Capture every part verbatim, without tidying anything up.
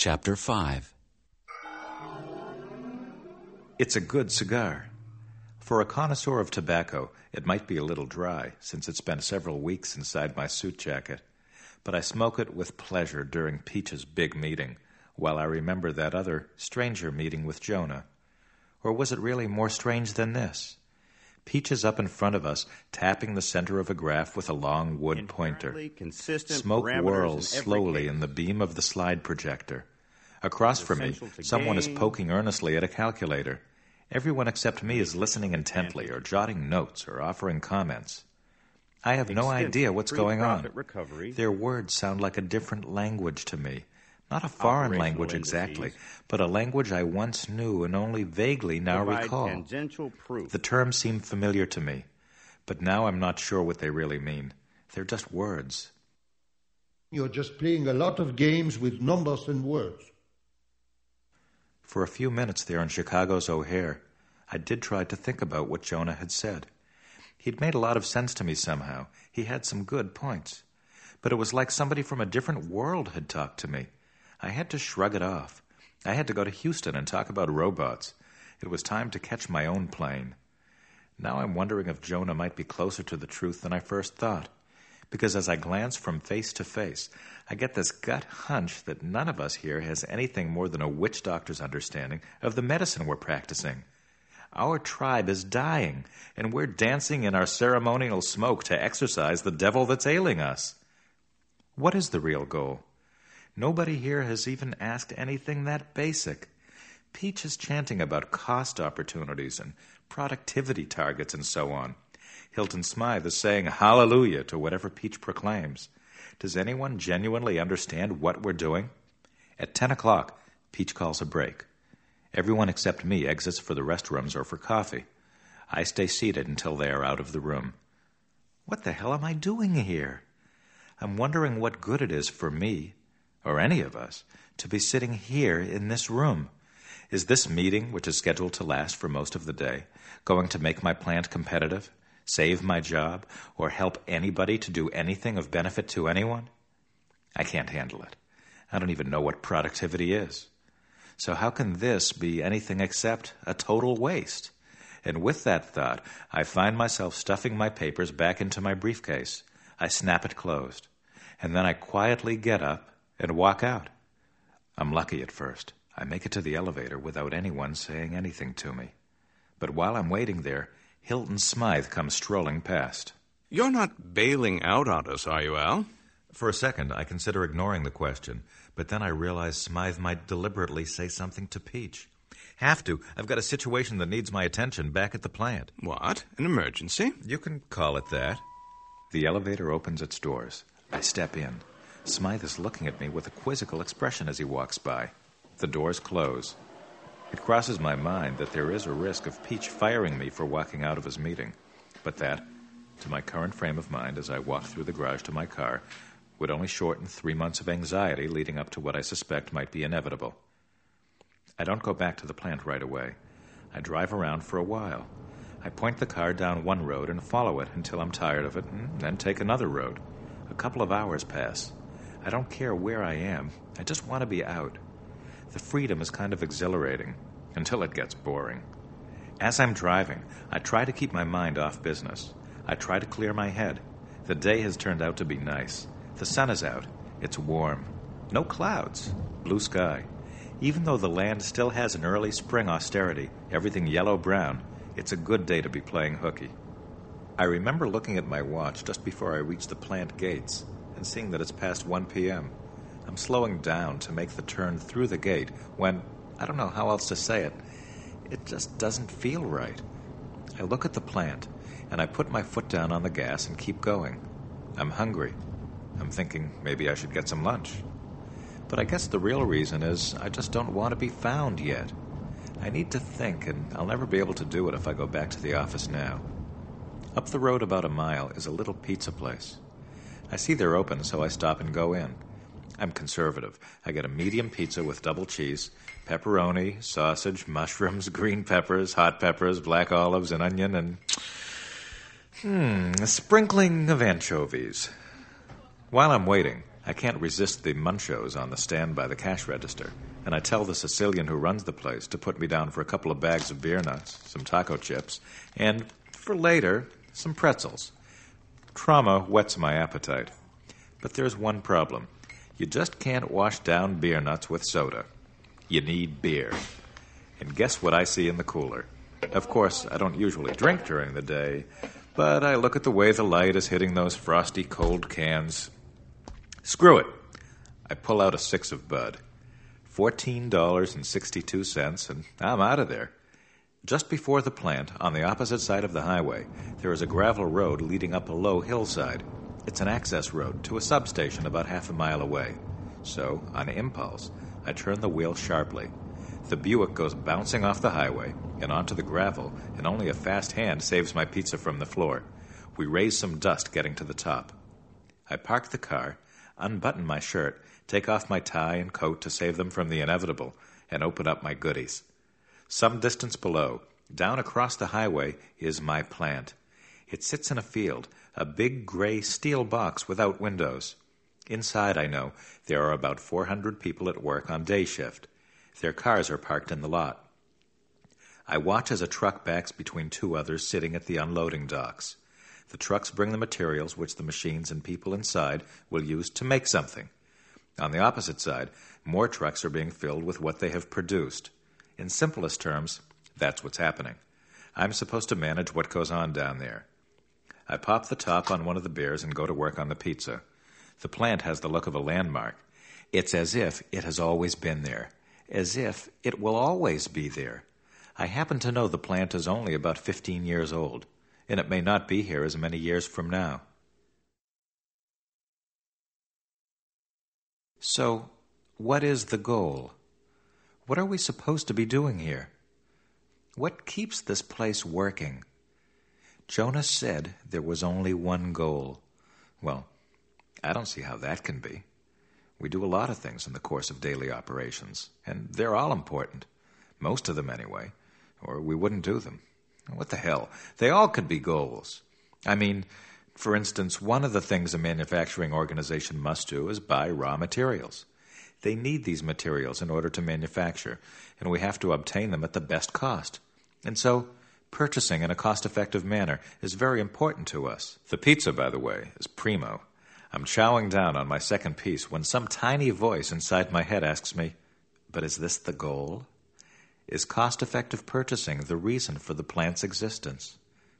Chapter five. It's a good cigar. For a connoisseur of tobacco, it might be a little dry, since it's been several weeks inside my suit jacket. But I smoke it with pleasure during Peach's big meeting, while I remember that other, stranger meeting with Jonah. Or was it really more strange than this? Peach is up in front of us, tapping the center of a graph with a long wood pointer. Smoke whirls slowly in the beam of the slide projector. Across from me, someone is poking earnestly at a calculator. Everyone except me is listening intently or jotting notes or offering comments. I have no idea what's going on. Their words sound like a different language to me. Not a foreign language exactly, but a language I once knew and only vaguely now recall. The terms seem familiar to me, but now I'm not sure what they really mean. They're just words. You're just playing a lot of games with numbers and words. For a few minutes there in Chicago's O'Hare, I did try to think about what Jonah had said. He'd made a lot of sense to me somehow. He had some good points. But it was like somebody from a different world had talked to me. I had to shrug it off. I had to go to Houston and talk about robots. It was time to catch my own plane. Now I'm wondering if Jonah might be closer to the truth than I first thought. Because as I glance from face to face, I get this gut hunch that none of us here has anything more than a witch doctor's understanding of the medicine we're practicing. Our tribe is dying, and we're dancing in our ceremonial smoke to exorcise the devil that's ailing us. What is the real goal? Nobody here has even asked anything that basic. Peach is chanting about cost opportunities and productivity targets and so on. Hilton Smythe is saying hallelujah to whatever Peach proclaims. Does anyone genuinely understand what we're doing? At ten o'clock, Peach calls a break. Everyone except me exits for the restrooms or for coffee. I stay seated until they are out of the room. What the hell am I doing here? I'm wondering what good it is for me, or any of us, to be sitting here in this room. Is this meeting, which is scheduled to last for most of the day, going to make my plant competitive, save my job, or help anybody to do anything of benefit to anyone? I can't handle it. I don't even know what productivity is. So how can this be anything except a total waste? And with that thought, I find myself stuffing my papers back into my briefcase. I snap it closed. And then I quietly get up and walk out. I'm lucky at first. I make it to the elevator without anyone saying anything to me. But while I'm waiting there, Hilton Smythe comes strolling past. You're not bailing out on us, are you, Al? For a second, I consider ignoring the question, but then I realize Smythe might deliberately say something to Peach. Have to. I've got a situation that needs my attention back at the plant. What? An emergency? You can call it that. The elevator opens its doors. I step in. Smythe is looking at me with a quizzical expression as he walks by. The doors close. It crosses my mind that there is a risk of Peach firing me for walking out of his meeting, but that, to my current frame of mind as I walk through the garage to my car, would only shorten three months of anxiety leading up to what I suspect might be inevitable. I don't go back to the plant right away. I drive around for a while. I point the car down one road and follow it until I'm tired of it, and then take another road. A couple of hours pass. I don't care where I am. I just want to be out. The freedom is kind of exhilarating, until it gets boring. As I'm driving, I try to keep my mind off business. I try to clear my head. The day has turned out to be nice. The sun is out. It's warm. No clouds. Blue sky. Even though the land still has an early spring austerity, everything yellow-brown, it's a good day to be playing hooky. I remember looking at my watch just before I reached the plant gates and seeing that it's past one p.m. I'm slowing down to make the turn through the gate when, I don't know how else to say it, it just doesn't feel right. I look at the plant, and I put my foot down on the gas and keep going. I'm hungry. I'm thinking maybe I should get some lunch. But I guess the real reason is I just don't want to be found yet. I need to think, and I'll never be able to do it if I go back to the office now. Up the road about a mile is a little pizza place. I see they're open, so I stop and go in. I'm conservative. I get a medium pizza with double cheese, pepperoni, sausage, mushrooms, green peppers, hot peppers, black olives, an onion, and hmm, a sprinkling of anchovies. While I'm waiting, I can't resist the munchos on the stand by the cash register, and I tell the Sicilian who runs the place to put me down for a couple of bags of beer nuts, some taco chips, and, for later, some pretzels. Trauma whets my appetite. But there's one problem. You just can't wash down beer nuts with soda. You need beer. And guess what I see in the cooler? Of course, I don't usually drink during the day, but I look at the way the light is hitting those frosty, cold cans. Screw it. I pull out a six of Bud. fourteen dollars and sixty-two cents, and I'm out of there. Just before the plant, on the opposite side of the highway, there is a gravel road leading up a low hillside. It's an access road to a substation about half a mile away. So, on impulse, I turn the wheel sharply. The Buick goes bouncing off the highway and onto the gravel, and only a fast hand saves my pizza from the floor. We raise some dust getting to the top. I park the car, unbutton my shirt, take off my tie and coat to save them from the inevitable, and open up my goodies. Some distance below, down across the highway, is my plant. It sits in a field, a big gray steel box without windows. Inside, I know, there are about four hundred people at work on day shift. Their cars are parked in the lot. I watch as a truck backs between two others sitting at the unloading docks. The trucks bring the materials which the machines and people inside will use to make something. On the opposite side, more trucks are being filled with what they have produced. In simplest terms, that's what's happening. I'm supposed to manage what goes on down there. I pop the top on one of the beers and go to work on the pizza. The plant has the look of a landmark. It's as if it has always been there, as if it will always be there. I happen to know the plant is only about fifteen years old, and it may not be here as many years from now. So, what is the goal? What are we supposed to be doing here? What keeps this place working? Jonas said there was only one goal. Well, I don't see how that can be. We do a lot of things in the course of daily operations, and they're all important. Most of them, anyway, or we wouldn't do them. What the hell? They all could be goals. I mean, for instance, one of the things a manufacturing organization must do is buy raw materials. They need these materials in order to manufacture, and we have to obtain them at the best cost. And so, purchasing in a cost-effective manner is very important to us. The pizza, by the way, is primo. I'm chowing down on my second piece when some tiny voice inside my head asks me, but is this the goal? Is cost-effective purchasing the reason for the plant's existence?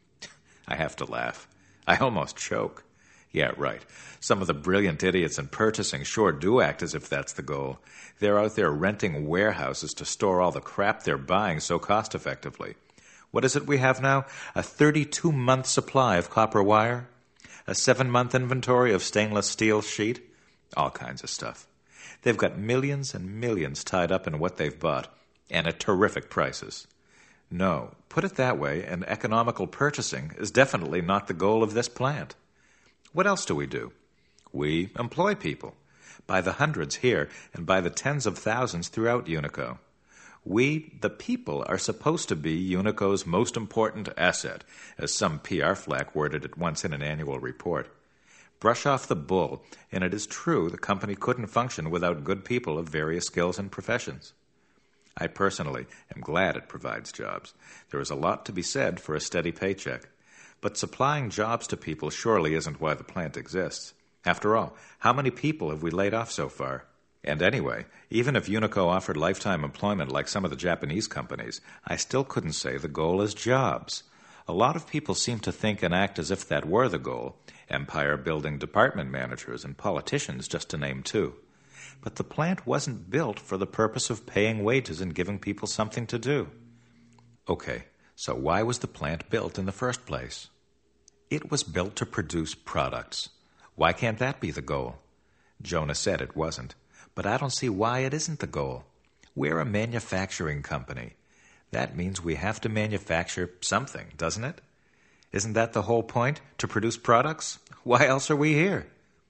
I have to laugh. I almost choke. Yeah, right. Some of the brilliant idiots in purchasing sure do act as if that's the goal. They're out there renting warehouses to store all the crap they're buying so cost-effectively. What is it we have now? A thirty-two month supply of copper wire? A seven-month inventory of stainless steel sheet? All kinds of stuff. They've got millions and millions tied up in what they've bought, and at terrific prices. No, put it that way, and economical purchasing is definitely not the goal of this plant. What else do we do? We employ people, by the hundreds here and by the tens of thousands throughout Unico. We, the people, are supposed to be Unico's most important asset, as some P R flack worded it once in an annual report. Brush off the bull, and it is true the company couldn't function without good people of various skills and professions. I personally am glad it provides jobs. There is a lot to be said for a steady paycheck. But supplying jobs to people surely isn't why the plant exists. After all, how many people have we laid off so far? And anyway, even if Unico offered lifetime employment like some of the Japanese companies, I still couldn't say the goal is jobs. A lot of people seem to think and act as if that were the goal, empire-building department managers and politicians, just to name two. But the plant wasn't built for the purpose of paying wages and giving people something to do. Okay, so why was the plant built in the first place? It was built to produce products. Why can't that be the goal? Jonah said it wasn't. But I don't see why it isn't the goal. We're a manufacturing company. That means we have to manufacture something, doesn't it? Isn't that the whole point, to produce products? Why else are we here?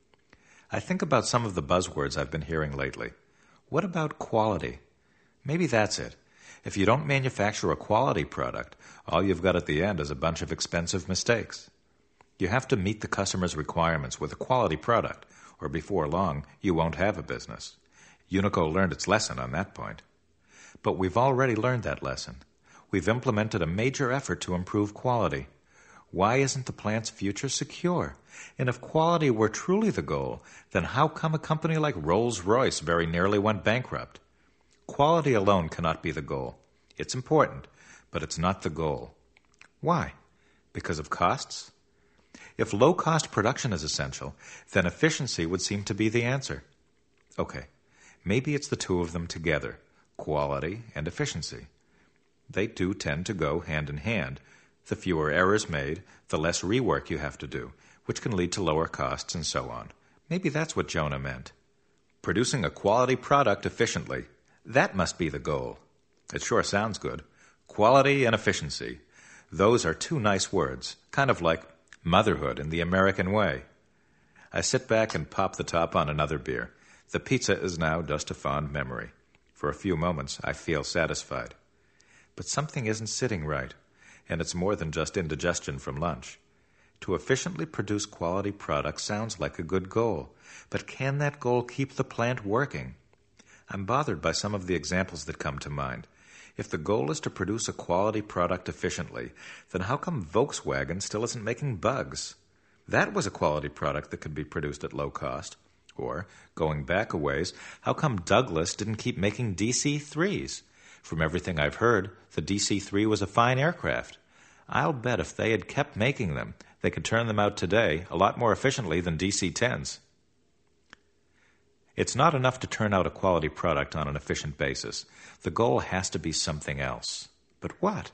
I think about some of the buzzwords I've been hearing lately. What about quality? Maybe that's it. If you don't manufacture a quality product, all you've got at the end is a bunch of expensive mistakes. You have to meet the customer's requirements with a quality product, or before long, you won't have a business. Unico learned its lesson on that point. But we've already learned that lesson. We've implemented a major effort to improve quality. Why isn't the plant's future secure? And if quality were truly the goal, then how come a company like Rolls-Royce very nearly went bankrupt? Quality alone cannot be the goal. It's important, but it's not the goal. Why? Because of costs? If low-cost production is essential, then efficiency would seem to be the answer. Okay, maybe it's the two of them together, quality and efficiency. They do tend to go hand in hand. The fewer errors made, the less rework you have to do, which can lead to lower costs and so on. Maybe that's what Jonah meant. Producing a quality product efficiently, that must be the goal. It sure sounds good. Quality and efficiency. Those are two nice words, kind of like motherhood in the American way. I sit back and pop the top on another beer. The pizza is now just a fond memory. For a few moments, I feel satisfied. But something isn't sitting right, and it's more than just indigestion from lunch. To efficiently produce quality products sounds like a good goal, but can that goal keep the plant working? I'm bothered by some of the examples that come to mind. If the goal is to produce a quality product efficiently, then how come Volkswagen still isn't making bugs? That was a quality product that could be produced at low cost. Or, going back a ways, how come Douglas didn't keep making D C threes? From everything I've heard, the D C three was a fine aircraft. I'll bet if they had kept making them, they could turn them out today a lot more efficiently than D C tens. It's not enough to turn out a quality product on an efficient basis. The goal has to be something else. But what?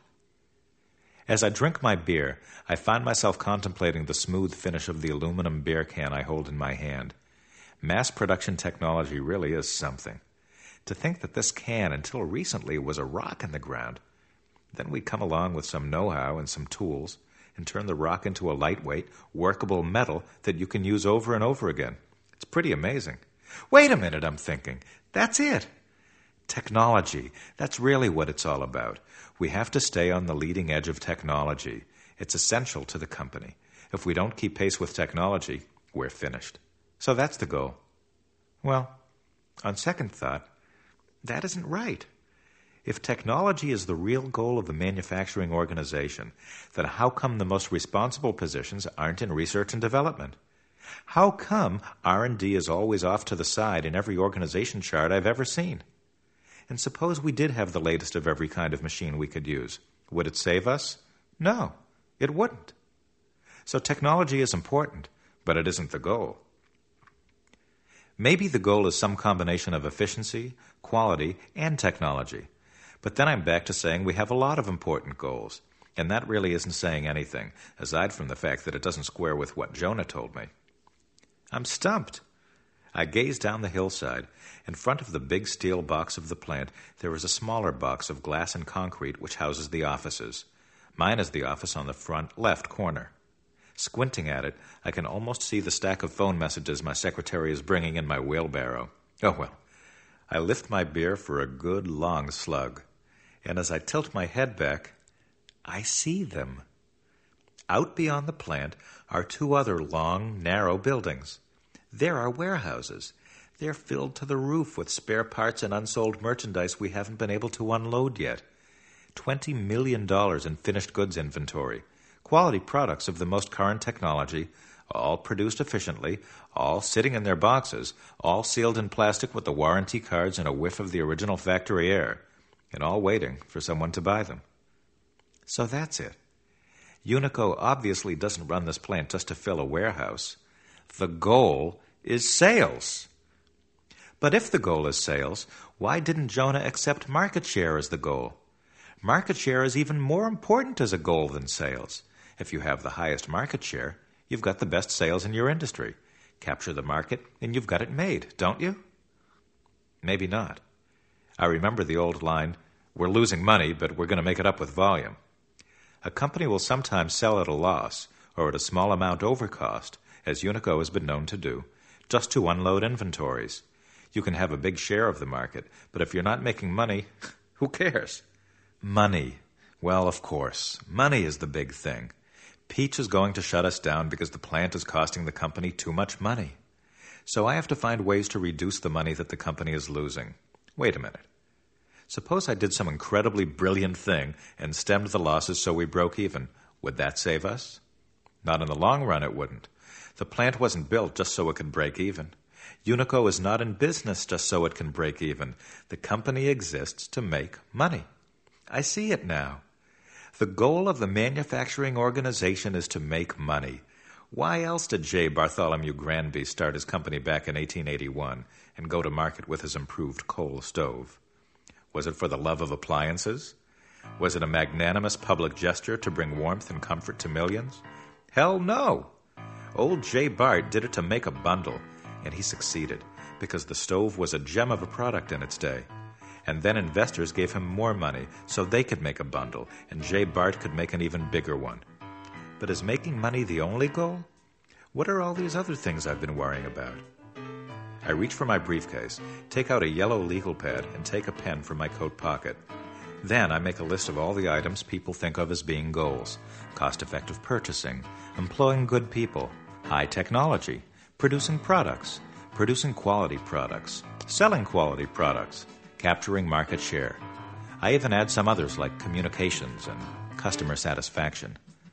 As I drink my beer, I find myself contemplating the smooth finish of the aluminum beer can I hold in my hand. Mass production technology really is something. To think that this can, until recently, was a rock in the ground. Then we come along with some know-how and some tools and turn the rock into a lightweight, workable metal that you can use over and over again. It's pretty amazing. Wait a minute, I'm thinking. That's it. Technology. That's really what it's all about. We have to stay on the leading edge of technology. It's essential to the company. If we don't keep pace with technology, we're finished. So that's the goal. Well, on second thought, that isn't right. If technology is the real goal of the manufacturing organization, then how come the most responsible positions aren't in research and development? How come R and D is always off to the side in every organization chart I've ever seen? And suppose we did have the latest of every kind of machine we could use. Would it save us? No, it wouldn't. So technology is important, but it isn't the goal. Maybe the goal is some combination of efficiency, quality, and technology. But then I'm back to saying we have a lot of important goals, and that really isn't saying anything, aside from the fact that it doesn't square with what Jonah told me. I'm stumped. I gaze down the hillside. In front of the big steel box of the plant, there is a smaller box of glass and concrete which houses the offices. Mine is the office on the front left corner. Squinting at it, I can almost see the stack of phone messages my secretary is bringing in my wheelbarrow. Oh, well. I lift my beer for a good long slug. And as I tilt my head back, I see them. Out beyond the plant are two other long, narrow buildings. There are warehouses. They're filled to the roof with spare parts and unsold merchandise we haven't been able to unload yet. Twenty million dollars in finished goods inventory. Quality products of the most current technology, all produced efficiently, all sitting in their boxes, all sealed in plastic with the warranty cards and a whiff of the original factory air, and all waiting for someone to buy them. So that's it. Unico obviously doesn't run this plant just to fill a warehouse. The goal is sales. But if the goal is sales, why didn't Jonah accept market share as the goal? Market share is even more important as a goal than sales. If you have the highest market share, you've got the best sales in your industry. Capture the market, and you've got it made, don't you? Maybe not. I remember the old line, we're losing money, but we're going to make it up with volume. A company will sometimes sell at a loss, or at a small amount over cost, as Unico has been known to do, just to unload inventories. You can have a big share of the market, but if you're not making money, who cares? Money. Well, of course. Money is the big thing. Peach is going to shut us down because the plant is costing the company too much money. So I have to find ways to reduce the money that the company is losing. Wait a minute. Suppose I did some incredibly brilliant thing and stemmed the losses so we broke even. Would that save us? Not in the long run, it wouldn't. The plant wasn't built just so it could break even. Unico is not in business just so it can break even. The company exists to make money. I see it now. The goal of the manufacturing organization is to make money. Why else did J. Bartholomew Granby start his company back in eighteen eighty-one and go to market with his improved coal stove? Was it for the love of appliances? Was it a magnanimous public gesture to bring warmth and comfort to millions? Hell no! Old J. Bart did it to make a bundle, and he succeeded because the stove was a gem of a product in its day. And then investors gave him more money so they could make a bundle, and J. Bart could make an even bigger one. But is making money the only goal? What are all these other things I've been worrying about? I reach for my briefcase, take out a yellow legal pad, and take a pen from my coat pocket. Then I make a list of all the items people think of as being goals: cost-effective purchasing, employing good people, high technology, producing products, producing quality products, selling quality products, capturing market share. I even add some others like communications and customer satisfaction.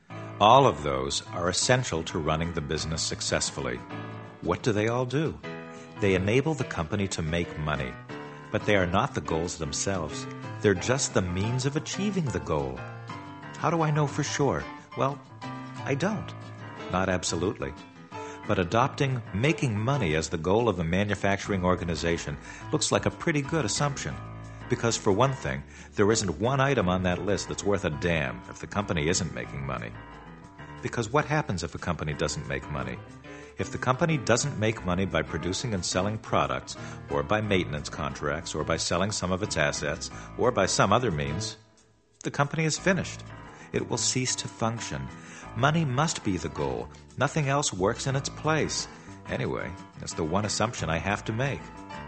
All of those are essential to running the business successfully. What do they all do? They enable the company to make money, but they are not the goals themselves. They're just the means of achieving the goal. How do I know for sure? Well, I don't. Not absolutely. But adopting making money as the goal of a manufacturing organization looks like a pretty good assumption. Because for one thing, there isn't one item on that list that's worth a damn if the company isn't making money. Because what happens if a company doesn't make money? If the company doesn't make money by producing and selling products, or by maintenance contracts, or by selling some of its assets, or by some other means, the company is finished. It will cease to function. Money must be the goal. Nothing else works in its place. Anyway, that's the one assumption I have to make.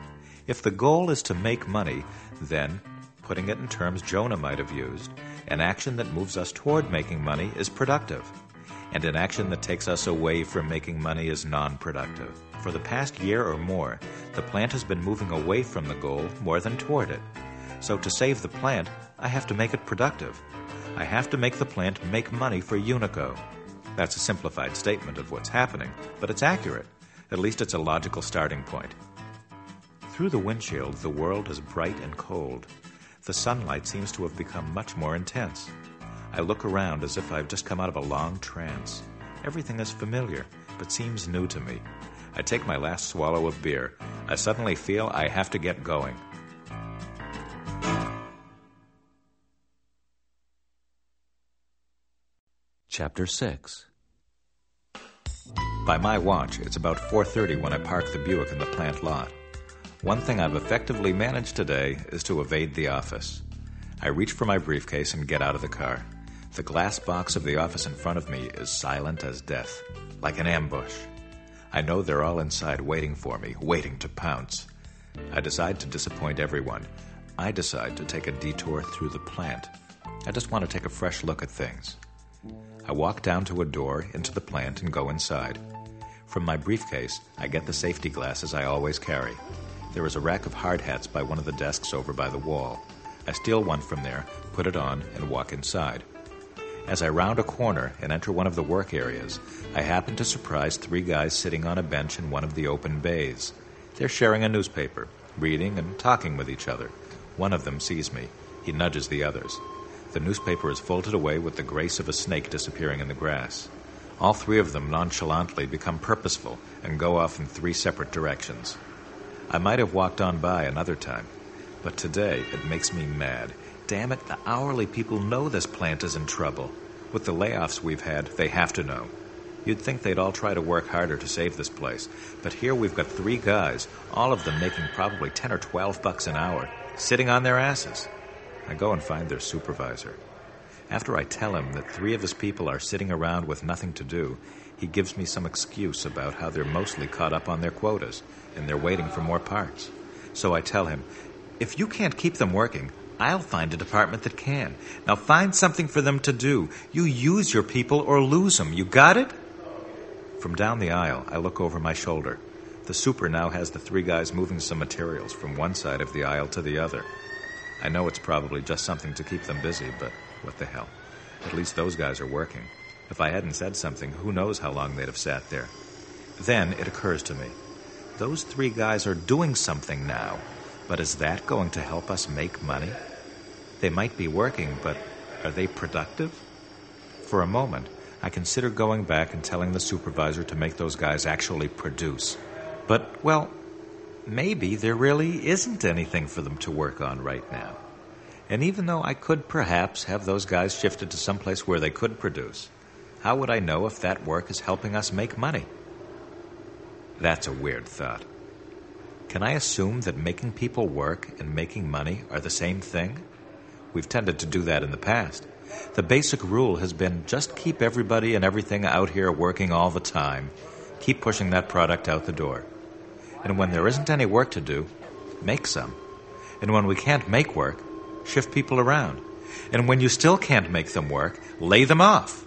If the goal is to make money, then, putting it in terms Jonah might have used, an action that moves us toward making money is productive, and an action that takes us away from making money is non-productive. For the past year or more, the plant has been moving away from the goal more than toward it. So to save the plant, I have to make it productive. I have to make the plant make money for Unico. That's a simplified statement of what's happening, but it's accurate. At least it's a logical starting point. Through the windshield, the world is bright and cold. The sunlight seems to have become much more intense. I look around as if I've just come out of a long trance. Everything is familiar, but seems new to me. I take my last swallow of beer. I suddenly feel I have to get going. Chapter six. By my watch, it's about four thirty when I park the Buick in the plant lot. One thing I've effectively managed today is to evade the office. I reach for my briefcase and get out of the car. The glass box of the office in front of me is silent as death, like an ambush. I know they're all inside waiting for me, waiting to pounce. I decide to disappoint everyone. I decide to take a detour through the plant. I just want to take a fresh look at things. I walk down to a door into the plant and go inside. From my briefcase, I get the safety glasses I always carry. There is a rack of hard hats by one of the desks over by the wall. I steal one from there, put it on, and walk inside. As I round a corner and enter one of the work areas, I happen to surprise three guys sitting on a bench in one of the open bays. They're sharing a newspaper, reading and talking with each other. One of them sees me. He nudges the others. The newspaper is folded away with the grace of a snake disappearing in the grass. All three of them nonchalantly become purposeful and go off in three separate directions. I might have walked on by another time, but today it makes me mad. Damn it, the hourly people know this plant is in trouble. With the layoffs we've had, they have to know. You'd think they'd all try to work harder to save this place, but here we've got three guys, all of them making probably ten or twelve bucks an hour, sitting on their asses. I go and find their supervisor. After I tell him that three of his people are sitting around with nothing to do, he gives me some excuse about how they're mostly caught up on their quotas, and they're waiting for more parts. So I tell him, if you can't keep them working, I'll find a department that can. Now find something for them to do. You use your people or lose them. You got it? From down the aisle, I look over my shoulder. The super now has the three guys moving some materials from one side of the aisle to the other. I know it's probably just something to keep them busy, but what the hell? At least those guys are working. If I hadn't said something, who knows how long they'd have sat there. Then it occurs to me. Those three guys are doing something now, but is that going to help us make money? They might be working, but are they productive? For a moment, I consider going back and telling the supervisor to make those guys actually produce. But, well, maybe there really isn't anything for them to work on right now. And even though I could perhaps have those guys shifted to someplace where they could produce, how would I know if that work is helping us make money? That's a weird thought. Can I assume that making people work and making money are the same thing? We've tended to do that in the past. The basic rule has been just keep everybody and everything out here working all the time. Keep pushing that product out the door. And when there isn't any work to do, make some. And when we can't make work, shift people around. And when you still can't make them work, lay them off.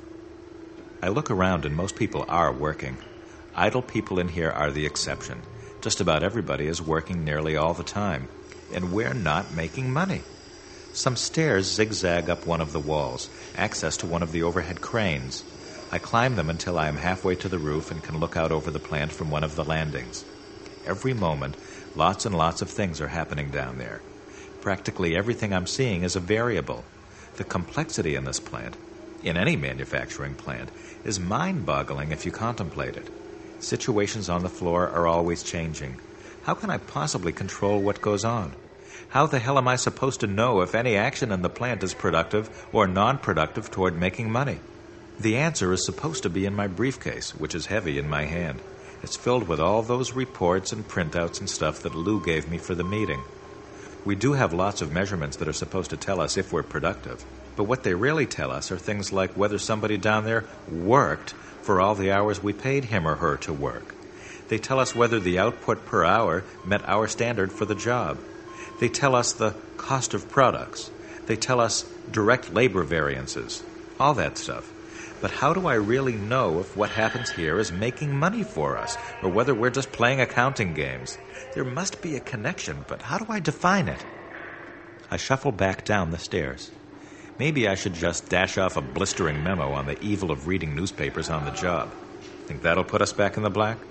I look around and most people are working. Idle people in here are the exception. Just about everybody is working nearly all the time. And we're not making money. Some stairs zigzag up one of the walls, access to one of the overhead cranes. I climb them until I am halfway to the roof and can look out over the plant from one of the landings. Every moment, lots and lots of things are happening down there. Practically everything I'm seeing is a variable. The complexity in this plant, in any manufacturing plant, is mind-boggling if you contemplate it. Situations on the floor are always changing. How can I possibly control what goes on? How the hell am I supposed to know if any action in the plant is productive or non-productive toward making money? The answer is supposed to be in my briefcase, which is heavy in my hand. It's filled with all those reports and printouts and stuff that Lou gave me for the meeting. We do have lots of measurements that are supposed to tell us if we're productive, but what they really tell us are things like whether somebody down there worked for all the hours we paid him or her to work. They tell us whether the output per hour met our standard for the job. They tell us the cost of products. They tell us direct labor variances, all that stuff. But how do I really know if what happens here is making money for us, or whether we're just playing accounting games? There must be a connection, but how do I define it? I shuffle back down the stairs. Maybe I should just dash off a blistering memo on the evil of reading newspapers on the job. Think that'll put us back in the black?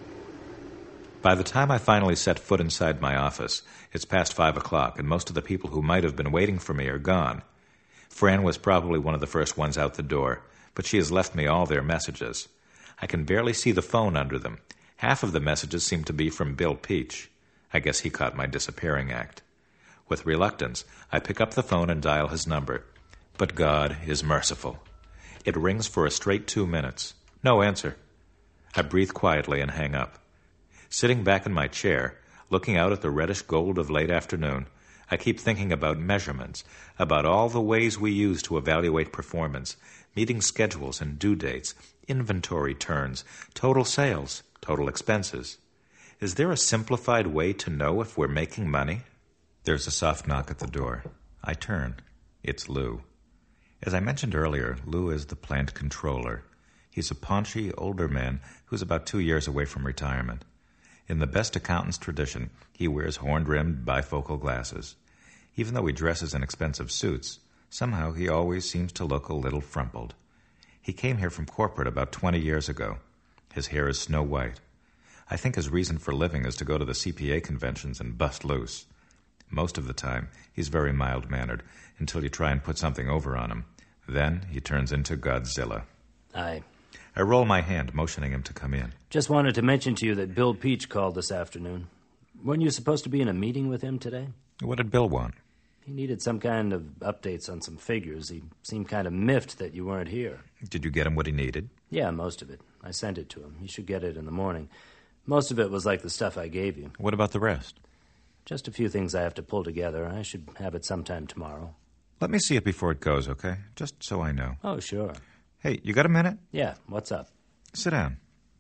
By the time I finally set foot inside my office, it's past five o'clock, and most of the people who might have been waiting for me are gone. Fran was probably one of the first ones out the door, but she has left me all their messages. I can barely see the phone under them. Half of the messages seem to be from Bill Peach. I guess he caught my disappearing act. With reluctance, I pick up the phone and dial his number. But God is merciful. It rings for a straight two minutes. No answer. I breathe quietly and hang up. Sitting back in my chair, looking out at the reddish gold of late afternoon, I keep thinking about measurements, about all the ways we use to evaluate performance, meeting schedules and due dates, inventory turns, total sales, total expenses. Is there a simplified way to know if we're making money? There's a soft knock at the door. I turn. It's Lou. As I mentioned earlier, Lou is the plant controller. He's a paunchy, older man who's about two years away from retirement. In the best accountant's tradition, he wears horn-rimmed bifocal glasses. Even though he dresses in expensive suits, somehow he always seems to look a little frumpled. He came here from corporate about twenty years ago. His hair is snow white. I think his reason for living is to go to the C P A conventions and bust loose. Most of the time, he's very mild-mannered until you try and put something over on him. Then he turns into Godzilla. Aye. I roll my hand, motioning him to come in. Just wanted to mention to you that Bill Peach called this afternoon. Weren't you supposed to be in a meeting with him today? What did Bill want? He needed some kind of updates on some figures. He seemed kind of miffed that you weren't here. Did you get him what he needed? Yeah, most of it. I sent it to him. He should get it in the morning. Most of it was like the stuff I gave you. What about the rest? Just a few things I have to pull together. I should have it sometime tomorrow. Let me see it before it goes, okay? Just so I know. Oh, sure. Hey, you got a minute? Yeah, what's up? Sit down.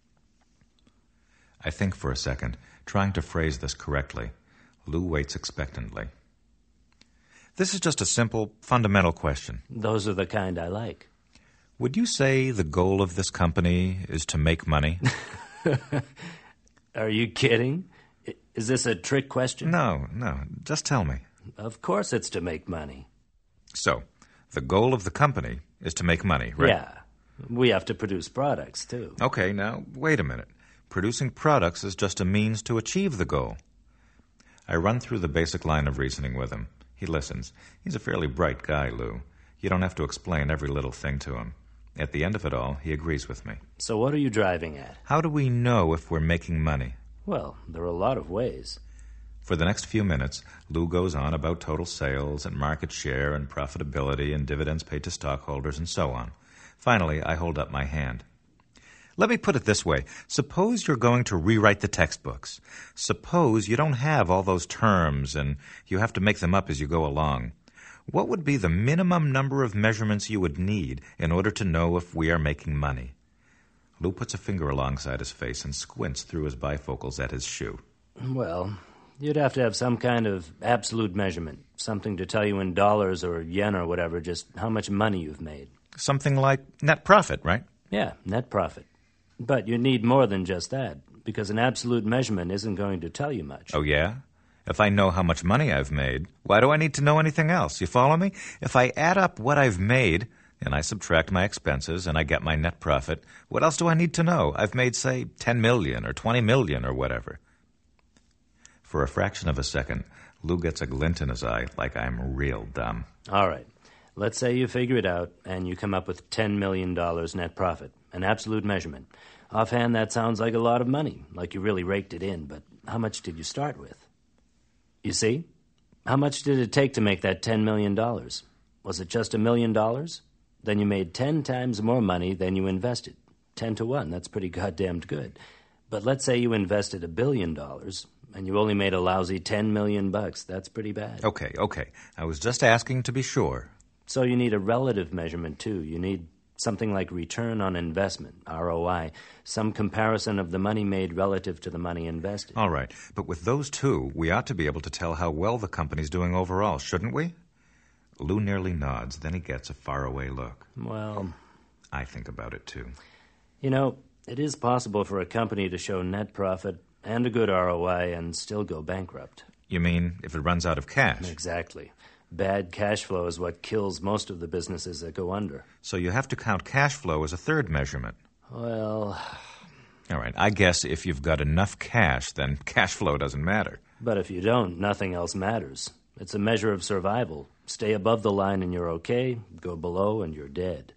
I think for a second, trying to phrase this correctly. Lou waits expectantly. This is just a simple, fundamental question. Those are the kind I like. Would you say the goal of this company is to make money? Are you kidding? I- Is this a trick question? No, no. Just tell me. Of course it's to make money. So, the goal of the company is to make money, right? Yeah. We have to produce products, too. Okay, now, wait a minute. Producing products is just a means to achieve the goal. I run through the basic line of reasoning with him. He listens. He's a fairly bright guy, Lou. You don't have to explain every little thing to him. At the end of it all, he agrees with me. So what are you driving at? How do we know if we're making money? Well, there are a lot of ways. For the next few minutes, Lou goes on about total sales and market share and profitability and dividends paid to stockholders and so on. Finally, I hold up my hand. Let me put it this way. Suppose you're going to rewrite the textbooks. Suppose you don't have all those terms and you have to make them up as you go along. What would be the minimum number of measurements you would need in order to know if we are making money? Lou puts a finger alongside his face and squints through his bifocals at his shoe. Well, you'd have to have some kind of absolute measurement, something to tell you in dollars or yen or whatever just how much money you've made. Something like net profit, right? Yeah, net profit. But you need more than just that, because an absolute measurement isn't going to tell you much. Oh, yeah? If I know how much money I've made, why do I need to know anything else? You follow me? If I add up what I've made, and I subtract my expenses, and I get my net profit, what else do I need to know? I've made, say, ten million or twenty million or whatever. For a fraction of a second, Lou gets a glint in his eye like I'm real dumb. All right. Let's say you figure it out, and you come up with ten million dollars net profit, an absolute measurement. Offhand, that sounds like a lot of money, like you really raked it in, but how much did you start with? You see? How much did it take to make that ten million dollars? Was it just a million dollars? Then you made ten times more money than you invested. Ten to one, that's pretty goddamned good. But let's say you invested a billion dollars, and you only made a lousy ten million bucks. That's pretty bad. Okay, okay. I was just asking to be sure. So you need a relative measurement, too. You need something like return on investment, R O I, some comparison of the money made relative to the money invested. All right, but with those two, we ought to be able to tell how well the company's doing overall, shouldn't we? Lou nearly nods, then he gets a faraway look. Well, I think about it, too. You know, it is possible for a company to show net profit and a good R O I and still go bankrupt. You mean if it runs out of cash? Exactly. Bad cash flow is what kills most of the businesses that go under. So you have to count cash flow as a third measurement. Well... All right, I guess if you've got enough cash, then cash flow doesn't matter. But if you don't, nothing else matters. It's a measure of survival. Stay above the line and you're okay. Go below and you're dead.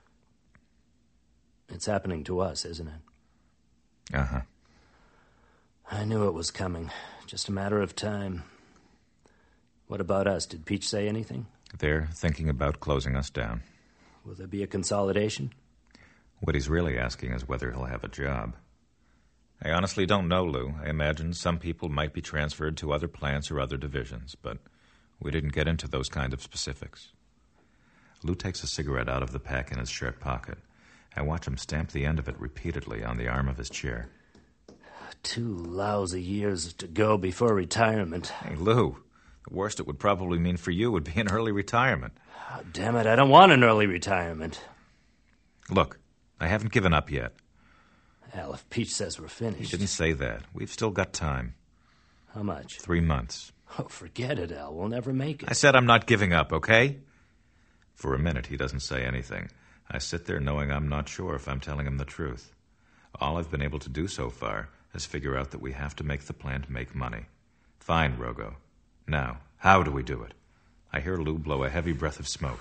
It's happening to us, isn't it? Uh-huh. I knew it was coming. Just a matter of time. What about us? Did Peach say anything? They're thinking about closing us down. Will there be a consolidation? What he's really asking is whether he'll have a job. I honestly don't know, Lou. I imagine some people might be transferred to other plants or other divisions, but we didn't get into those kind of specifics. Lou takes a cigarette out of the pack in his shirt pocket. I watch him stamp the end of it repeatedly on the arm of his chair. Two lousy years to go before retirement. Hey, Lou, the worst it would probably mean for you would be an early retirement. Oh, damn it, I don't want an early retirement. Look, I haven't given up yet. Al, if Peach says we're finished... He didn't say that. We've still got time. How much? Three months. Oh, forget it, Al. We'll never make it. I said I'm not giving up, okay? For a minute, he doesn't say anything. I sit there knowing I'm not sure if I'm telling him the truth. All I've been able to do so far is figure out that we have to make the plant make money. Fine, Rogo. Now, how do we do it? I hear Lou blow a heavy breath of smoke.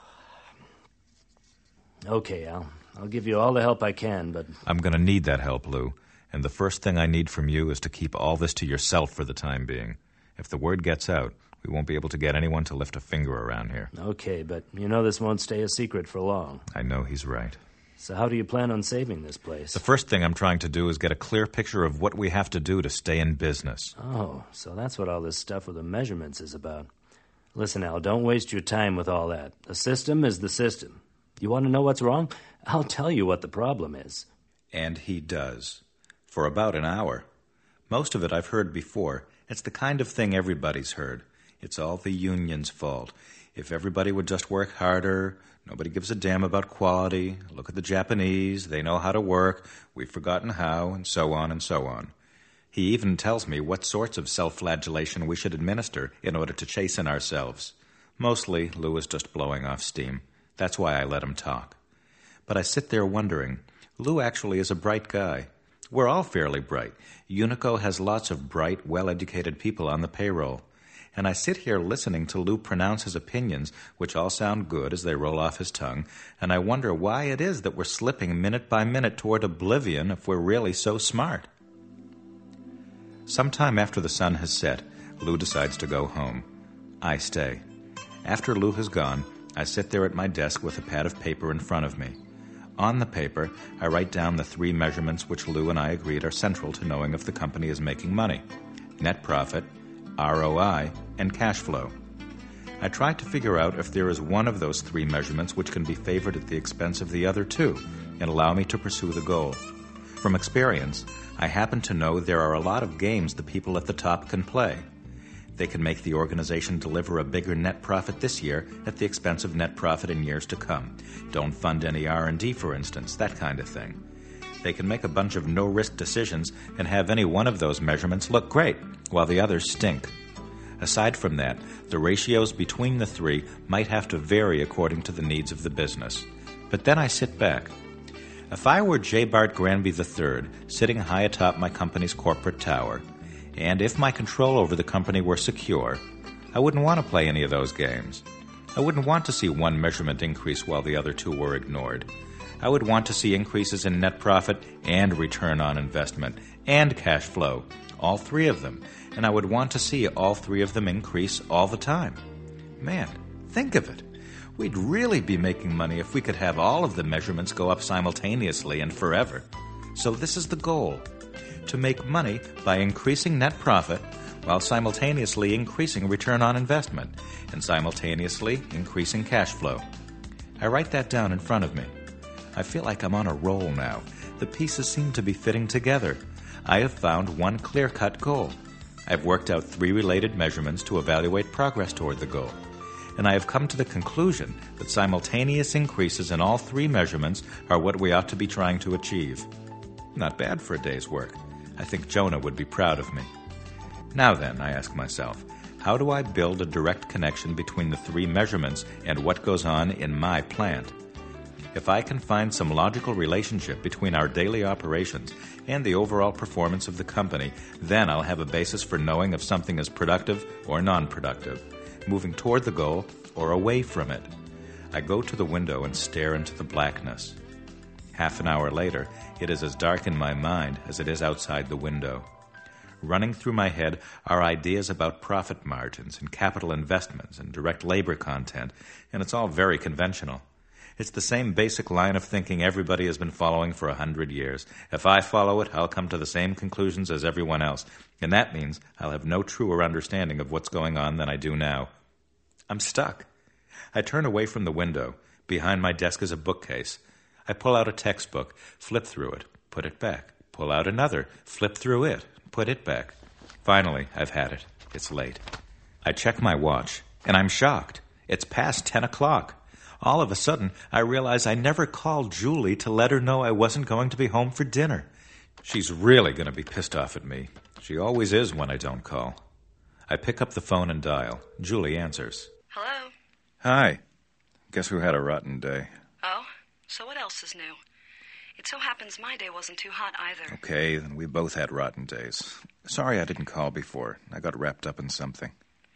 Okay, Al. I'll give you all the help I can, but... I'm going to need that help, Lou. And the first thing I need from you is to keep all this to yourself for the time being. If the word gets out, we won't be able to get anyone to lift a finger around here. Okay, but you know this won't stay a secret for long. I know he's right. So how do you plan on saving this place? The first thing I'm trying to do is get a clear picture of what we have to do to stay in business. Oh, so that's what all this stuff with the measurements is about. Listen, Al, don't waste your time with all that. The system is the system. You want to know what's wrong? I'll tell you what the problem is. And he does. For about an hour. Most of it I've heard before. It's the kind of thing everybody's heard. It's all the union's fault. If everybody would just work harder, nobody gives a damn about quality. Look at the Japanese. They know how to work. We've forgotten how, and so on and so on. He even tells me what sorts of self-flagellation we should administer in order to chasten ourselves. Mostly, Lou is just blowing off steam. That's why I let him talk. But I sit there wondering, Lou actually is a bright guy. We're all fairly bright. Unico has lots of bright, well-educated people on the payroll. And I sit here listening to Lou pronounce his opinions, which all sound good as they roll off his tongue, and I wonder why it is that we're slipping minute by minute toward oblivion if we're really so smart. Sometime after the sun has set, Lou decides to go home. I stay. After Lou has gone, I sit there at my desk with a pad of paper in front of me. On the paper, I write down the three measurements which Lou and I agreed are central to knowing if the company is making money: net profit, R O I, and cash flow. I try to figure out if there is one of those three measurements which can be favored at the expense of the other two and allow me to pursue the goal. From experience, I happen to know there are a lot of games the people at the top can play. They can make the organization deliver a bigger net profit this year at the expense of net profit in years to come. Don't fund any R and D, for instance, that kind of thing. They can make a bunch of no-risk decisions and have any one of those measurements look great, while the others stink. Aside from that, the ratios between the three might have to vary according to the needs of the business. But then I sit back. If I were J. Bart Granby the third, sitting high atop my company's corporate tower, and if my control over the company were secure, I wouldn't want to play any of those games. I wouldn't want to see one measurement increase while the other two were ignored. I would want to see increases in net profit and return on investment and cash flow, all three of them, and I would want to see all three of them increase all the time. Man, think of it. We'd really be making money if we could have all of the measurements go up simultaneously and forever. So this is the goal: to make money by increasing net profit while simultaneously increasing return on investment and simultaneously increasing cash flow. I write that down in front of me. I feel like I'm on a roll now. The pieces seem to be fitting together. I have found one clear-cut goal. I've worked out three related measurements to evaluate progress toward the goal. And I have come to the conclusion that simultaneous increases in all three measurements are what we ought to be trying to achieve. Not bad for a day's work. I think Jonah would be proud of me. Now then, I ask myself, how do I build a direct connection between the three measurements and what goes on in my plant? If I can find some logical relationship between our daily operations and the overall performance of the company, then I'll have a basis for knowing if something is productive or non-productive, moving toward the goal or away from it. I go to the window and stare into the blackness. Half an hour later, it is as dark in my mind as it is outside the window. Running through my head are ideas about profit margins and capital investments and direct labor content, and it's all very conventional. It's the same basic line of thinking everybody has been following for a hundred years. If I follow it, I'll come to the same conclusions as everyone else, and that means I'll have no truer understanding of what's going on than I do now. I'm stuck. I turn away from the window. Behind my desk is a bookcase. I pull out a textbook, flip through it, put it back, pull out another, flip through it, put it back. Finally, I've had it. It's late. I check my watch, and I'm shocked. It's past ten o'clock. All of a sudden, I realize I never called Julie to let her know I wasn't going to be home for dinner. She's really going to be pissed off at me. She always is when I don't call. I pick up the phone and dial. Julie answers. Hello? Hi. Guess who had a rotten day? Oh? So what else is new? It so happens my day wasn't too hot either. Okay, then we both had rotten days. Sorry I didn't call before. I got wrapped up in something.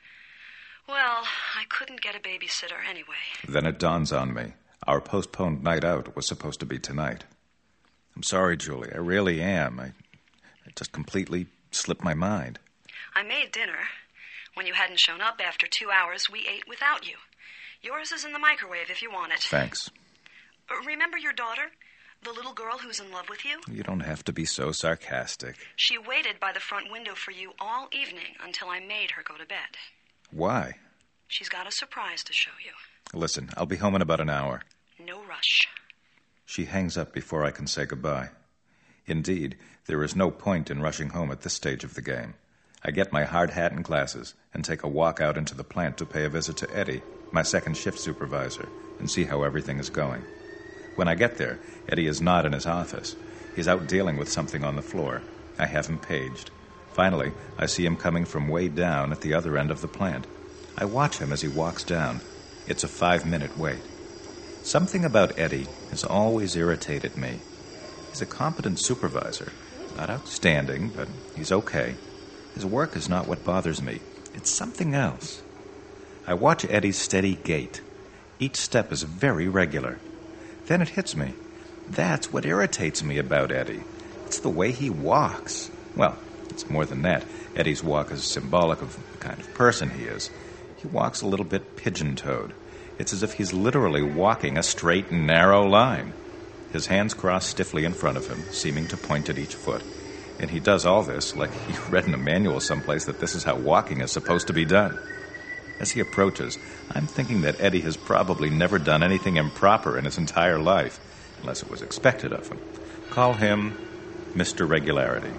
Well, I couldn't get a babysitter anyway. Then it dawns on me. Our postponed night out was supposed to be tonight. I'm sorry, Julie. I really am. I, it just completely slipped my mind. I made dinner. When you hadn't shown up after two hours, we ate without you. Yours is in the microwave if you want it. Thanks. Remember your daughter? The little girl who's in love with you? You don't have to be so sarcastic. She waited by the front window for you all evening until I made her go to bed. Why? She's got a surprise to show you. Listen, I'll be home in about an hour. No rush. She hangs up before I can say goodbye. Indeed, there is no point in rushing home at this stage of the game. I get my hard hat and glasses and take a walk out into the plant to pay a visit to Eddie, my second shift supervisor, and see how everything is going. When I get there, Eddie is not in his office. He's out dealing with something on the floor. I have him paged. Finally, I see him coming from way down at the other end of the plant. I watch him as he walks down. It's a five-minute wait. Something about Eddie has always irritated me. He's a competent supervisor. Not outstanding, but he's okay. His work is not what bothers me. It's something else. I watch Eddie's steady gait. Each step is very regular. Then it hits me. That's what irritates me about Eddie. It's the way he walks. Well, it's more than that. Eddie's walk is symbolic of the kind of person he is. He walks a little bit pigeon-toed. It's as if he's literally walking a straight and narrow line. His hands cross stiffly in front of him, seeming to point at each foot. And he does all this like he read in a manual someplace that this is how walking is supposed to be done. As he approaches, I'm thinking that Eddie has probably never done anything improper in his entire life, unless it was expected of him. Call him Mister Regularity.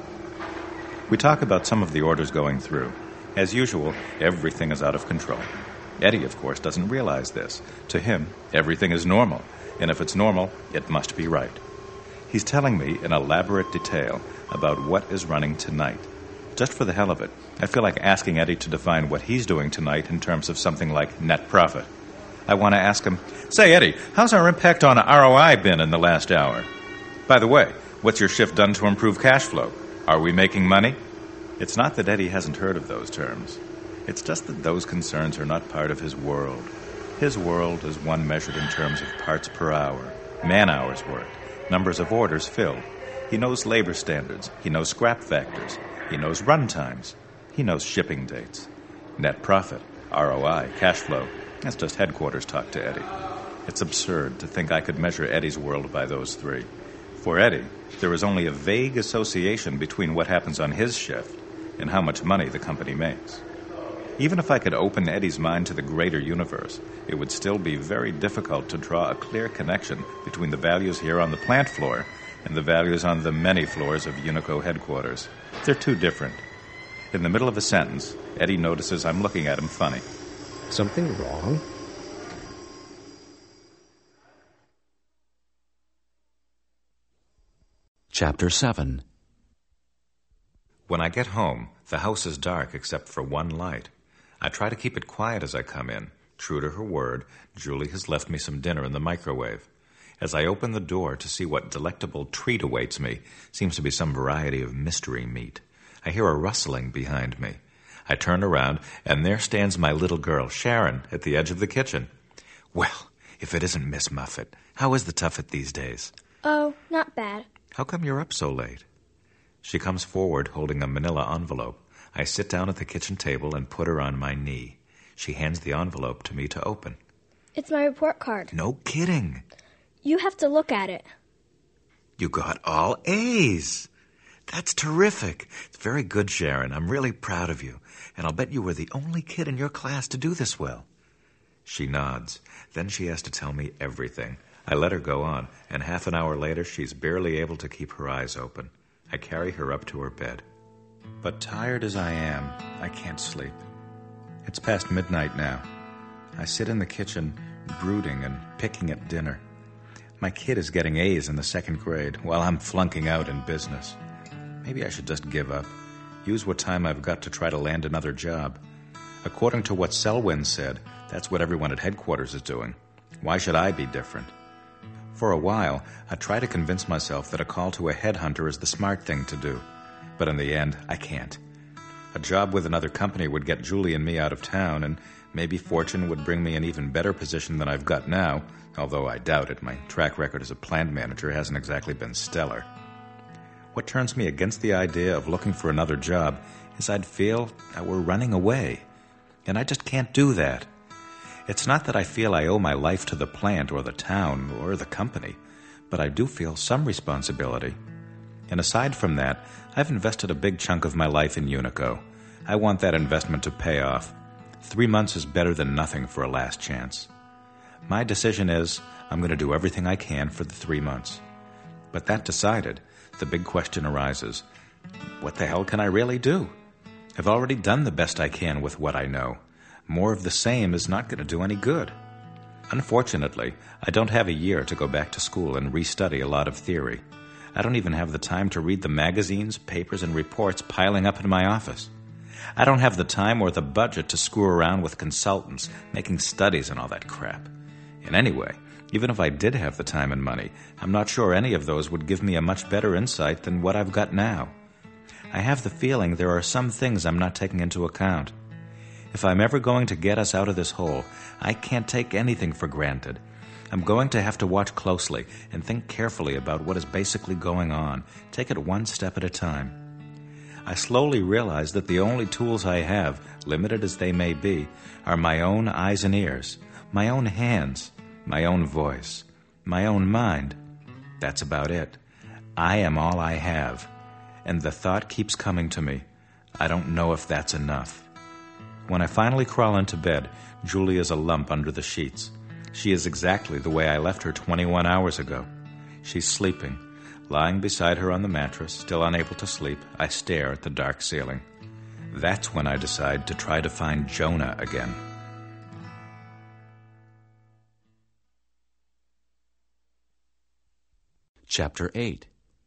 We talk about some of the orders going through. As usual, everything is out of control. Eddie, of course, doesn't realize this. To him, everything is normal, and if it's normal, it must be right. He's telling me in elaborate detail about what is running tonight. Just for the hell of it, I feel like asking Eddie to define what he's doing tonight in terms of something like net profit. I want to ask him, "Say, Eddie, how's our impact on R O I been in the last hour? By the way, what's your shift done to improve cash flow? Are we making money?" It's not that Eddie hasn't heard of those terms. It's just that those concerns are not part of his world. His world is one measured in terms of parts per hour, man-hours worked, numbers of orders filled. He knows labor standards. He knows scrap factors. He knows run times. He knows shipping dates. Net profit, R O I, cash flow. That's just headquarters talk to Eddie. It's absurd to think I could measure Eddie's world by those three. For Eddie, there is only a vague association between what happens on his shift and how much money the company makes. Even if I could open Eddie's mind to the greater universe, it would still be very difficult to draw a clear connection between the values here on the plant floor and the values on the many floors of Unico headquarters. They're too different. In the middle of a sentence, Eddie notices I'm looking at him funny. Something wrong? Chapter seven. When I get home, the house is dark except for one light. I try to keep it quiet as I come in. True to her word, Julie has left me some dinner in the microwave. As I open the door to see what delectable treat awaits me, seems to be some variety of mystery meat. I hear a rustling behind me. I turn around, and there stands my little girl, Sharon, at the edge of the kitchen. Well, if it isn't Miss Muffet, how is the tuffet these days? Oh, not bad. How come you're up so late? She comes forward holding a manila envelope. I sit down at the kitchen table and put her on my knee. She hands the envelope to me to open. It's my report card. No kidding. You have to look at it. You got all A's. That's terrific. It's very good, Sharon. I'm really proud of you. And I'll bet you were the only kid in your class to do this well. She nods. Then she has to tell me everything. I let her go on, and half an hour later she's barely able to keep her eyes open. I carry her up to her bed. But tired as I am, I can't sleep. It's past midnight now. I sit in the kitchen, brooding and picking at dinner. My kid is getting A's in the second grade, while I'm flunking out in business. Maybe I should just give up. Use what time I've got to try to land another job. According to what Selwyn said, that's what everyone at headquarters is doing. Why should I be different? For a while, I try to convince myself that a call to a headhunter is the smart thing to do. But in the end, I can't. A job with another company would get Julie and me out of town, and maybe fortune would bring me an even better position than I've got now, although I doubt it. My track record as a plant manager hasn't exactly been stellar. What turns me against the idea of looking for another job is I'd feel I were running away, and I just can't do that. It's not that I feel I owe my life to the plant or the town or the company, but I do feel some responsibility. And aside from that, I've invested a big chunk of my life in Unico. I want that investment to pay off. Three months is better than nothing for a last chance. My decision is I'm going to do everything I can for the three months. But that decided, the big question arises, what the hell can I really do? I've already done the best I can with what I know. More of the same is not going to do any good. Unfortunately, I don't have a year to go back to school and restudy a lot of theory. I don't even have the time to read the magazines, papers, and reports piling up in my office. I don't have the time or the budget to screw around with consultants, making studies and all that crap. And anyway, even if I did have the time and money, I'm not sure any of those would give me a much better insight than what I've got now. I have the feeling there are some things I'm not taking into account. If I'm ever going to get us out of this hole, I can't take anything for granted. I'm going to have to watch closely and think carefully about what is basically going on, take it one step at a time. I slowly realize that the only tools I have, limited as they may be, are my own eyes and ears, my own hands, my own voice, my own mind. That's about it. I am all I have. And the thought keeps coming to me. I don't know if that's enough. When I finally crawl into bed, Julie is a lump under the sheets. She is exactly the way I left her twenty-one hours ago. She's sleeping. Lying beside her on the mattress, still unable to sleep, I stare at the dark ceiling. That's when I decide to try to find Jonah again. Chapter eight.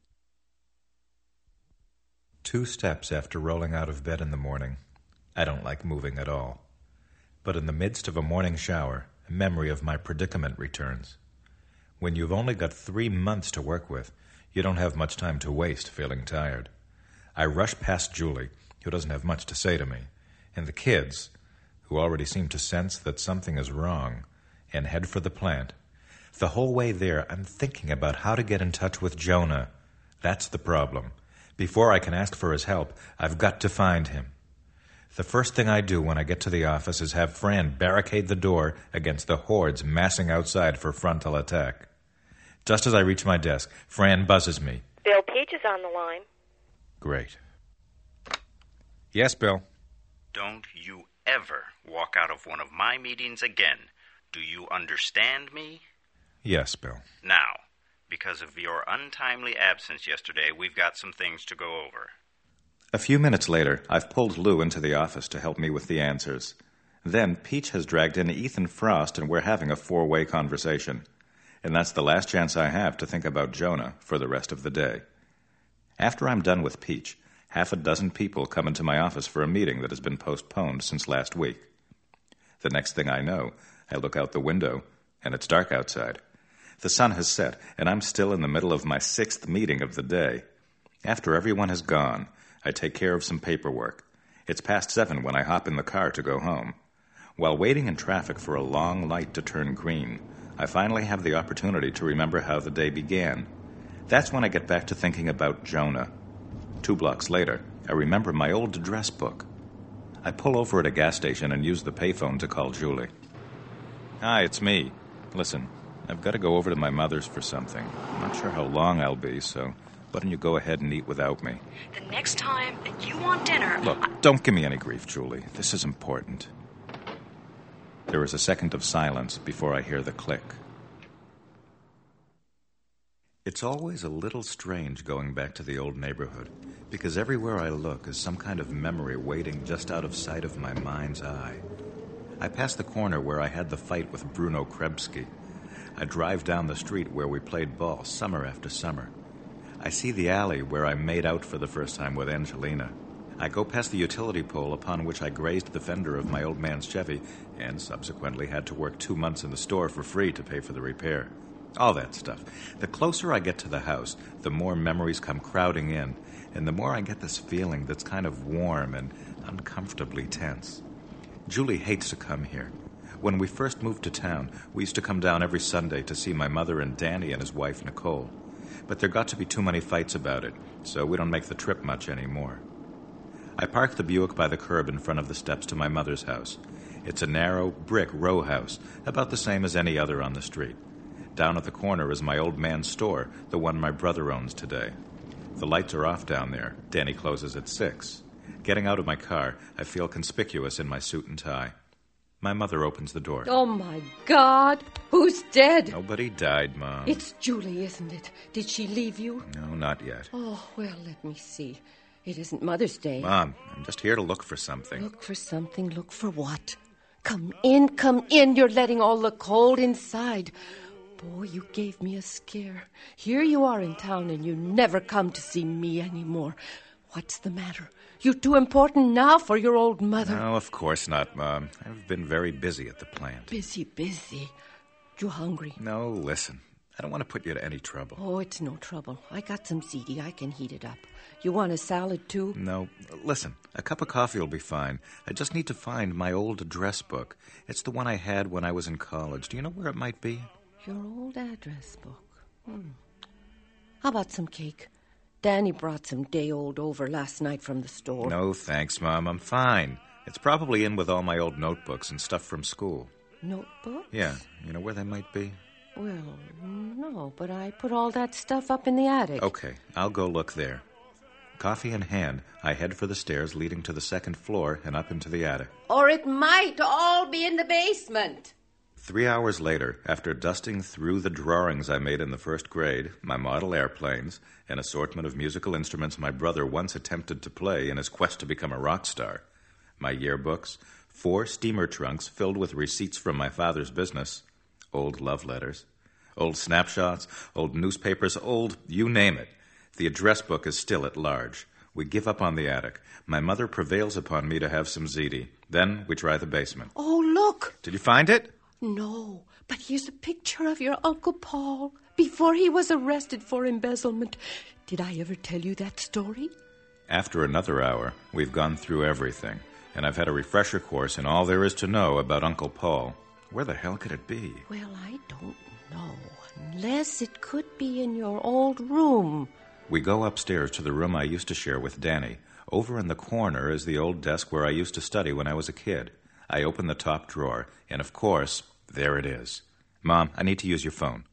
Two steps after rolling out of bed in the morning. I don't like moving at all. But in the midst of a morning shower, a memory of my predicament returns. When you've only got three months to work with, you don't have much time to waste feeling tired. I rush past Julie, who doesn't have much to say to me, and the kids, who already seem to sense that something is wrong, and head for the plant. The whole way there, I'm thinking about how to get in touch with Jonah. That's the problem. Before I can ask for his help, I've got to find him. The first thing I do when I get to the office is have Fran barricade the door against the hordes massing outside for frontal attack. Just as I reach my desk, Fran buzzes me. Bill Peach is on the line. Great. Yes, Bill. Don't you ever walk out of one of my meetings again. Do you understand me? Yes, Bill. Now, because of your untimely absence yesterday, we've got some things to go over. A few minutes later, I've pulled Lou into the office to help me with the answers. Then Peach has dragged in Ethan Frost, and we're having a four-way conversation. And that's the last chance I have to think about Jonah for the rest of the day. After I'm done with Peach, half a dozen people come into my office for a meeting that has been postponed since last week. The next thing I know, I look out the window, and it's dark outside. The sun has set, and I'm still in the middle of my sixth meeting of the day. After everyone has gone, I take care of some paperwork. It's past seven when I hop in the car to go home. While waiting in traffic for a long light to turn green, I finally have the opportunity to remember how the day began. That's when I get back to thinking about Jonah. Two blocks later, I remember my old address book. I pull over at a gas station and use the payphone to call Julie. Hi, it's me. Listen, I've got to go over to my mother's for something. I'm not sure how long I'll be, so why don't you go ahead and eat without me? The next time that you want dinner... Look, I... don't give me any grief, Julie. This is important. There is a second of silence before I hear the click. It's always a little strange going back to the old neighborhood, because everywhere I look is some kind of memory waiting just out of sight of my mind's eye. I pass the corner where I had the fight with Bruno Krebsky. I drive down the street where we played ball summer after summer. I see the alley where I made out for the first time with Angelina. I go past the utility pole upon which I grazed the fender of my old man's Chevy and subsequently had to work two months in the store for free to pay for the repair. All that stuff. The closer I get to the house, the more memories come crowding in, and the more I get this feeling that's kind of warm and uncomfortably tense. Julie hates to come here. When we first moved to town, we used to come down every Sunday to see my mother and Danny and his wife, Nicole. But there got to be too many fights about it, so we don't make the trip much anymore. I park the Buick by the curb in front of the steps to my mother's house. It's a narrow, brick row house, about the same as any other on the street. Down at the corner is my old man's store, the one my brother owns today. The lights are off down there. Danny closes at six. Getting out of my car, I feel conspicuous in my suit and tie. My mother opens the door. Oh, my God. Who's dead? Nobody died, Mom. It's Julie, isn't it? Did she leave you? No, not yet. Oh, well, let me see. It isn't Mother's Day. Mom, I'm just here to look for something. Look for something? Look for what? Come in, come in. You're letting all the cold inside. Boy, you gave me a scare. Here you are in town and you never come to see me anymore. What's the matter? You're too important now for your old mother. No, of course not, Mom. I've been very busy at the plant. Busy, busy. You hungry? No, listen. I don't want to put you to any trouble. Oh, it's no trouble. I got some ziti. I can heat it up. You want a salad, too? No. Listen, a cup of coffee will be fine. I just need to find my old address book. It's the one I had when I was in college. Do you know where it might be? Your old address book. Hmm. How about some cake? Danny brought some day-old over last night from the store. No, thanks, Mom. I'm fine. It's probably in with all my old notebooks and stuff from school. Notebooks? Yeah. You know where they might be? Well, no, but I put all that stuff up in the attic. Okay, I'll go look there. Coffee in hand, I head for the stairs leading to the second floor and up into the attic. Or it might all be in the basement. Three hours later, after dusting through the drawings I made in the first grade, my model airplanes, an assortment of musical instruments my brother once attempted to play in his quest to become a rock star, my yearbooks, four steamer trunks filled with receipts from my father's business, old love letters, old snapshots, old newspapers, old you name it. The address book is still at large. We give up on the attic. My mother prevails upon me to have some ziti. Then we try the basement. Oh, look! Did you find it? No, but here's a picture of your Uncle Paul before he was arrested for embezzlement. Did I ever tell you that story? After another hour, we've gone through everything, and I've had a refresher course in all there is to know about Uncle Paul. Where the hell could it be? Well, I don't know, unless it could be in your old room. We go upstairs to the room I used to share with Danny. Over in the corner is the old desk where I used to study when I was a kid. I open the top drawer, and of course, there it is. Mom, I need to use your phone.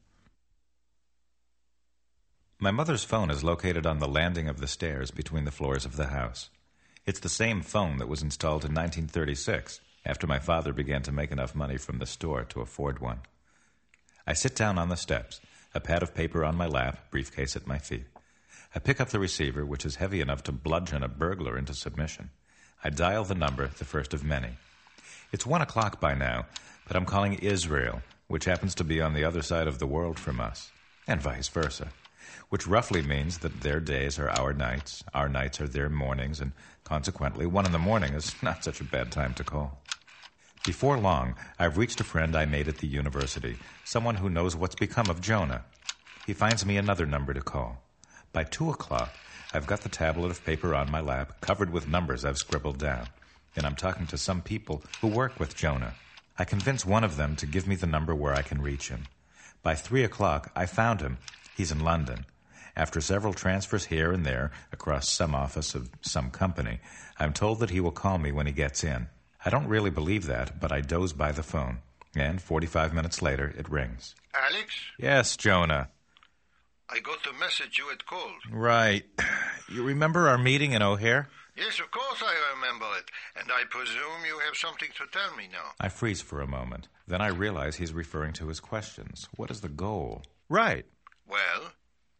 My mother's phone is located on the landing of the stairs between the floors of the house. It's the same phone that was installed in nineteen thirty-six, after my father began to make enough money from the store to afford one. I sit down on the steps, a pad of paper on my lap, briefcase at my feet. I pick up the receiver, which is heavy enough to bludgeon a burglar into submission. I dial the number, the first of many. It's one o'clock by now, but I'm calling Israel, which happens to be on the other side of the world from us, and vice versa, which roughly means that their days are our nights, our nights are their mornings, and consequently, one in the morning is not such a bad time to call. Before long, I've reached a friend I made at the university, someone who knows what's become of Jonah. He finds me another number to call. By two o'clock, I've got the tablet of paper on my lap, covered with numbers I've scribbled down, and I'm talking to some people who work with Jonah. I convince one of them to give me the number where I can reach him. By three o'clock, I found him. He's in London. After several transfers here and there, across some office of some company, I'm told that he will call me when he gets in. I don't really believe that, but I doze by the phone, and forty-five minutes later, it rings. Alex? Yes, Jonah. I got the message you had called. Right. You remember our meeting in O'Hare? Yes, of course I remember it. And I presume you have something to tell me now. I freeze for a moment. Then I realize he's referring to his questions. What is the goal? Right. Well?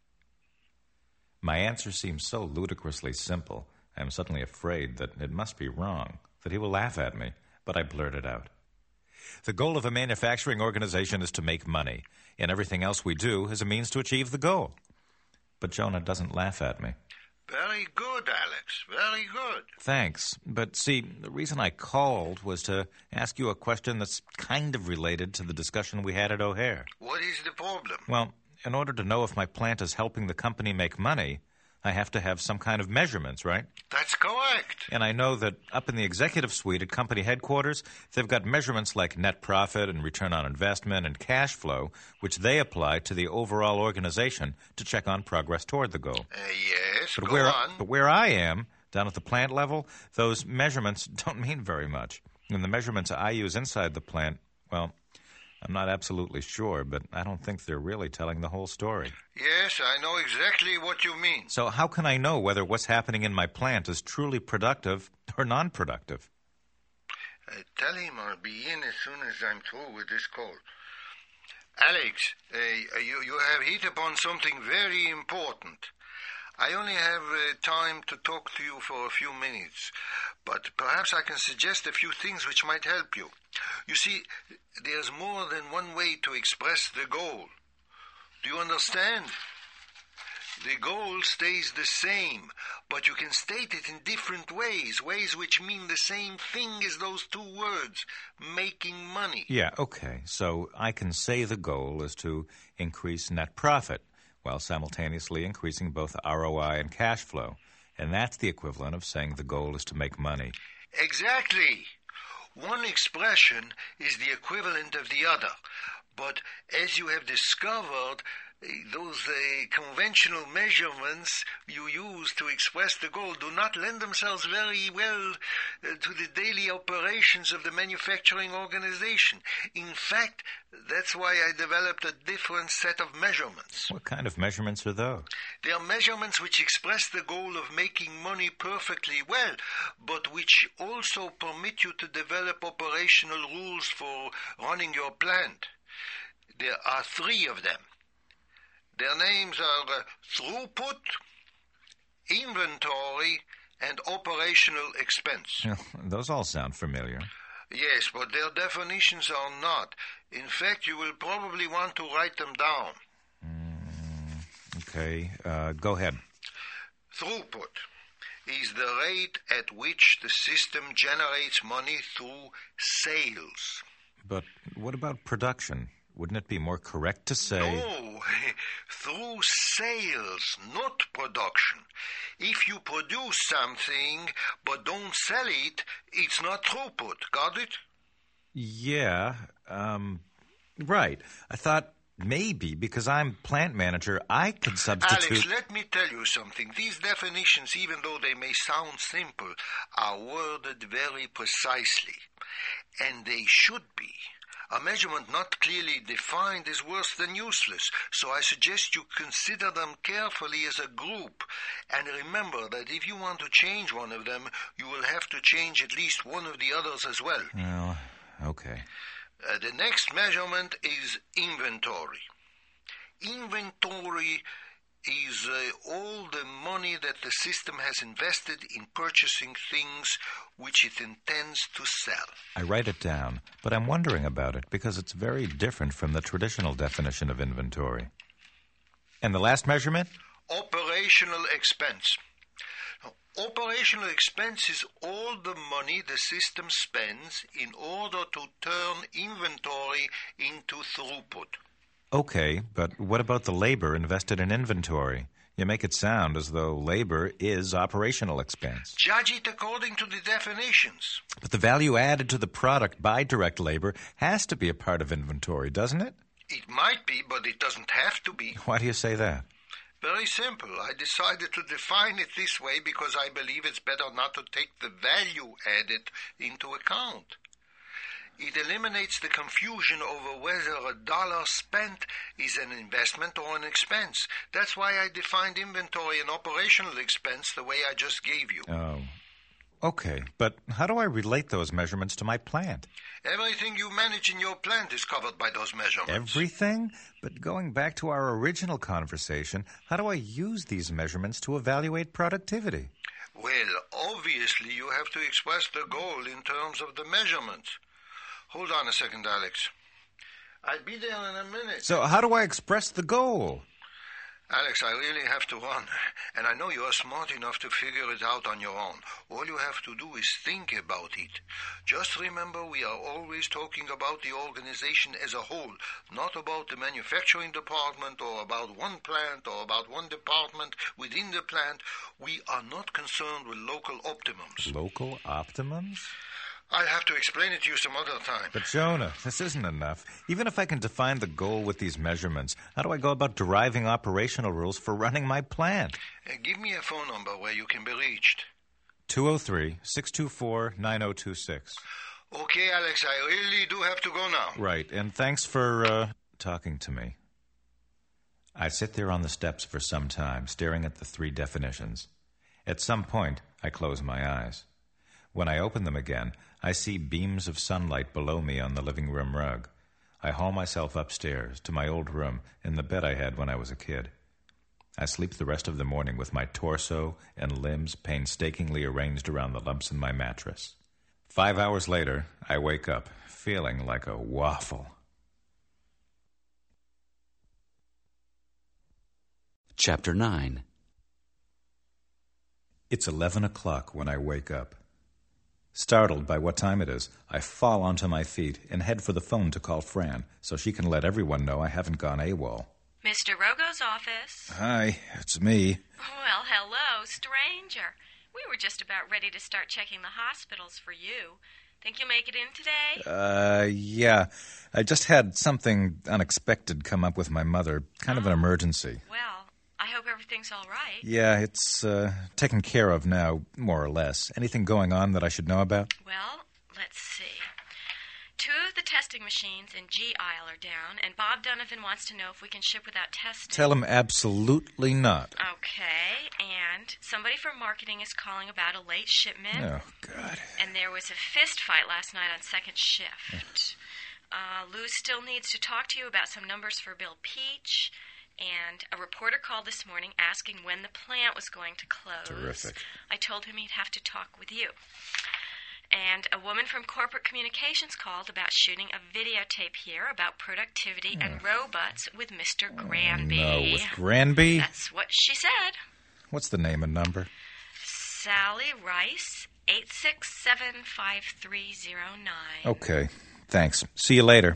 My answer seems so ludicrously simple, I am suddenly afraid that it must be wrong, that he will laugh at me, but I blurt it out. The goal of a manufacturing organization is to make money, and everything else we do is a means to achieve the goal. But Jonah doesn't laugh at me. Very good, Alex. Very good. Thanks. But see, the reason I called was to ask you a question that's kind of related to the discussion we had at O'Hare. What is the problem? Well, in order to know if my plant is helping the company make money, I have to have some kind of measurements, right? That's correct. And I know that up in the executive suite at company headquarters, they've got measurements like net profit and return on investment and cash flow, which they apply to the overall organization to check on progress toward the goal. Uh, yes, but go where, on. But where I am, down at the plant level, those measurements don't mean very much. And the measurements I use inside the plant, well, I'm not absolutely sure, but I don't think they're really telling the whole story. Yes, I know exactly what you mean. So how can I know whether what's happening in my plant is truly productive or non-productive? Uh, tell him I'll be in as soon as I'm through with this call. Alex, uh, you, you have hit upon something very important. I only have uh, time to talk to you for a few minutes, but perhaps I can suggest a few things which might help you. You see, there's more than one way to express the goal. Do you understand? The goal stays the same, but you can state it in different ways, ways which mean the same thing as those two words, making money. Yeah, okay. So I can say the goal is to increase net profit, while simultaneously increasing both R O I and cash flow. And that's the equivalent of saying the goal is to make money. Exactly. One expression is the equivalent of the other. But as you have discovered, those uh, conventional measurements you use to express the goal do not lend themselves very well uh, to the daily operations of the manufacturing organization. In fact, that's why I developed a different set of measurements. What kind of measurements are those? They are measurements which express the goal of making money perfectly well, but which also permit you to develop operational rules for running your plant. There are three of them. Their names are uh, throughput, inventory, and operational expense. Those all sound familiar. Yes, but their definitions are not. In fact, you will probably want to write them down. Mm, okay, uh, go ahead. Throughput is the rate at which the system generates money through sales. But what about production? Wouldn't it be more correct to say... No, through sales, not production. If you produce something but don't sell it, it's not throughput. Got it? Yeah, um, right. I thought maybe because I'm plant manager, I could substitute... Alex, let me tell you something. These definitions, even though they may sound simple, are worded very precisely. And they should be. A measurement not clearly defined is worse than useless, so I suggest you consider them carefully as a group. And remember that if you want to change one of them, you will have to change at least one of the others as well. Well, okay. Uh, the next measurement is inventory. Inventory is uh, all the money that the system has invested in purchasing things which it intends to sell. I write it down, but I'm wondering about it because it's very different from the traditional definition of inventory. And the last measurement? Operational expense. Now, operational expense is all the money the system spends in order to turn inventory into throughput. Okay, but what about the labor invested in inventory? You make it sound as though labor is operational expense. Judge it according to the definitions. But the value added to the product by direct labor has to be a part of inventory, doesn't it? It might be, but it doesn't have to be. Why do you say that? Very simple. I decided to define it this way because I believe it's better not to take the value added into account. It eliminates the confusion over whether a dollar spent is an investment or an expense. That's why I defined inventory and operational expense the way I just gave you. Oh, okay. But how do I relate those measurements to my plant? Everything you manage in your plant is covered by those measurements. Everything? But going back to our original conversation, how do I use these measurements to evaluate productivity? Well, obviously you have to express the goal in terms of the measurements. Hold on a second, Alex. I'll be there in a minute. So how do I express the goal? Alex, I really have to run. And I know you are smart enough to figure it out on your own. All you have to do is think about it. Just remember we are always talking about the organization as a whole, not about the manufacturing department or about one plant or about one department within the plant. We are not concerned with local optimums. Local optimums? I'll have to explain it to you some other time. But, Jonah, this isn't enough. Even if I can define the goal with these measurements, how do I go about deriving operational rules for running my plant? Uh, give me a phone number where you can be reached. two oh three, six two four, nine oh two six. Okay, Alex, I really do have to go now. Right, and thanks for uh, talking to me. I sit there on the steps for some time, staring at the three definitions. At some point, I close my eyes. When I open them again, I see beams of sunlight below me on the living room rug. I haul myself upstairs to my old room in the bed I had when I was a kid. I sleep the rest of the morning with my torso and limbs painstakingly arranged around the lumps in my mattress. Five hours later, I wake up, feeling like a waffle. Chapter nine. It's eleven o'clock when I wake up. Startled by what time it is, I fall onto my feet and head for the phone to call Fran so she can let everyone know I haven't gone AWOL. Mister Rogo's office. Hi, it's me. Well, hello, stranger. We were just about ready to start checking the hospitals for you. Think you'll make it in today? Uh, yeah. I just had something unexpected come up with my mother. Kind of an emergency. Well, I hope everything's all right. Yeah, it's uh, taken care of now, more or less. Anything going on that I should know about? Well, let's see. Two of the testing machines in G aisle are down, and Bob Donovan wants to know if we can ship without testing. Tell him absolutely not. Okay, and somebody from marketing is calling about a late shipment. Oh, God. And there was a fist fight last night on second shift. Uh, Lou still needs to talk to you about some numbers for Bill Peach. And a reporter called this morning asking when the plant was going to close. Terrific. I told him he'd have to talk with you. And a woman from corporate communications called about shooting a videotape here about productivity oh. and robots with Mister Granby. Oh, no, with Granby? That's what she said. What's the name and number? Sally Rice, eight six seven five three zero nine. Okay, thanks. See you later.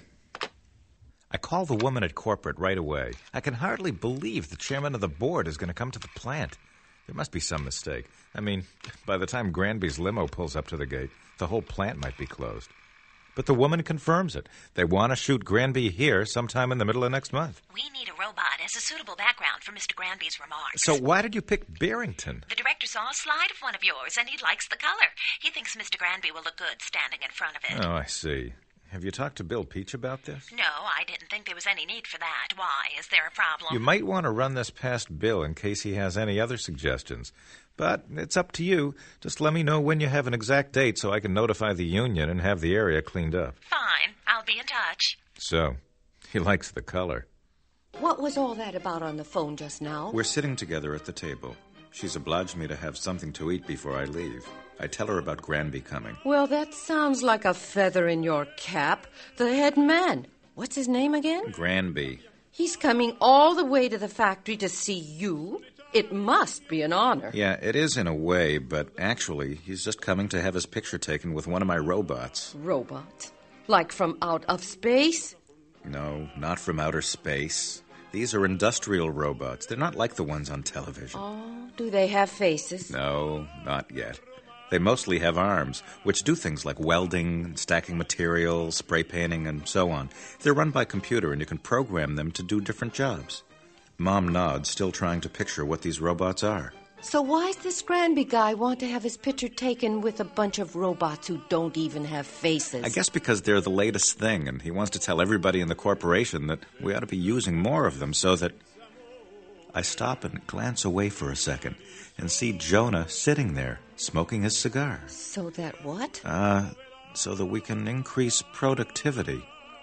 I call the woman at corporate right away. I can hardly believe the chairman of the board is going to come to the plant. There must be some mistake. I mean, by the time Granby's limo pulls up to the gate, the whole plant might be closed. But the woman confirms it. They want to shoot Granby here sometime in the middle of next month. We need a robot as a suitable background for Mister Granby's remarks. So why did you pick Barrington? The director saw a slide of one of yours, and he likes the color. He thinks Mister Granby will look good standing in front of it. Oh, I see. Have you talked to Bill Peach about this? No, I didn't think there was any need for that. Why? Is there a problem? You might want to run this past Bill in case he has any other suggestions. But it's up to you. Just let me know when you have an exact date so I can notify the union and have the area cleaned up. Fine. I'll be in touch. So, he likes the color. What was all that about on the phone just now? We're sitting together at the table. She's obliged me to have something to eat before I leave. I tell her about Granby coming. Well, that sounds like a feather in your cap. The head man. What's his name again? Granby. He's coming all the way to the factory to see you? It must be an honor. Yeah, it is in a way, but actually, he's just coming to have his picture taken with one of my robots. Robots? Like from out of space? No, not from outer space. These are industrial robots. They're not like the ones on television. Oh, do they have faces? No, not yet. They mostly have arms, which do things like welding, stacking material, spray painting, and so on. They're run by computer, and you can program them to do different jobs. Mom nods, still trying to picture what these robots are. So why's this Granby guy want to have his picture taken with a bunch of robots who don't even have faces? I guess because they're the latest thing, and he wants to tell everybody in the corporation that we ought to be using more of them so that... I stop and glance away for a second and see Jonah sitting there, smoking his cigar. So that what? Uh, so that we can increase productivity.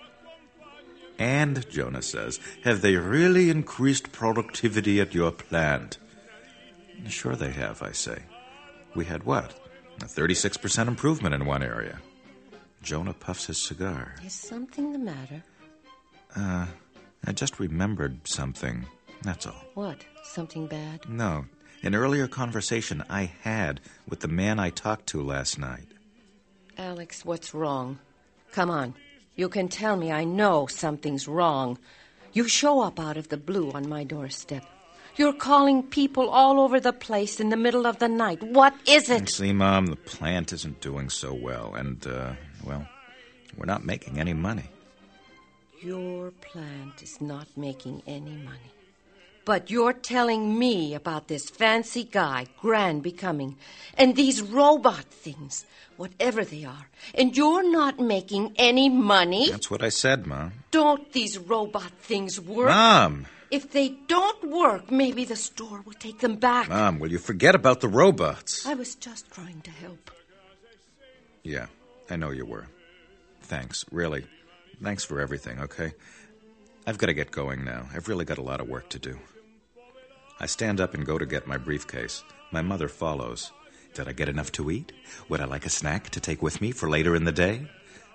And, Jonah says, have they really increased productivity at your plant? Sure they have, I say. We had what? A thirty-six percent improvement in one area. Jonah puffs his cigar. Is something the matter? Uh, I just remembered something. That's all. What? Something bad? No. An earlier conversation I had with the man I talked to last night. Alex, what's wrong? Come on. You can tell me. I know something's wrong. You show up out of the blue on my doorstep. You're calling people all over the place in the middle of the night. What is it? See, Mom, the plant isn't doing so well. And, uh, well, we're not making any money. Your plant is not making any money. But you're telling me about this fancy guy, Granby, coming, and these robot things, whatever they are, and you're not making any money? That's what I said, Mom. Don't these robot things work? Mom! If they don't work, maybe the store will take them back. Mom, will you forget about the robots? I was just trying to help. Yeah, I know you were. Thanks, really. Thanks for everything, okay? I've got to get going now. I've really got a lot of work to do. I stand up and go to get my briefcase. My mother follows. Did I get enough to eat? Would I like a snack to take with me for later in the day?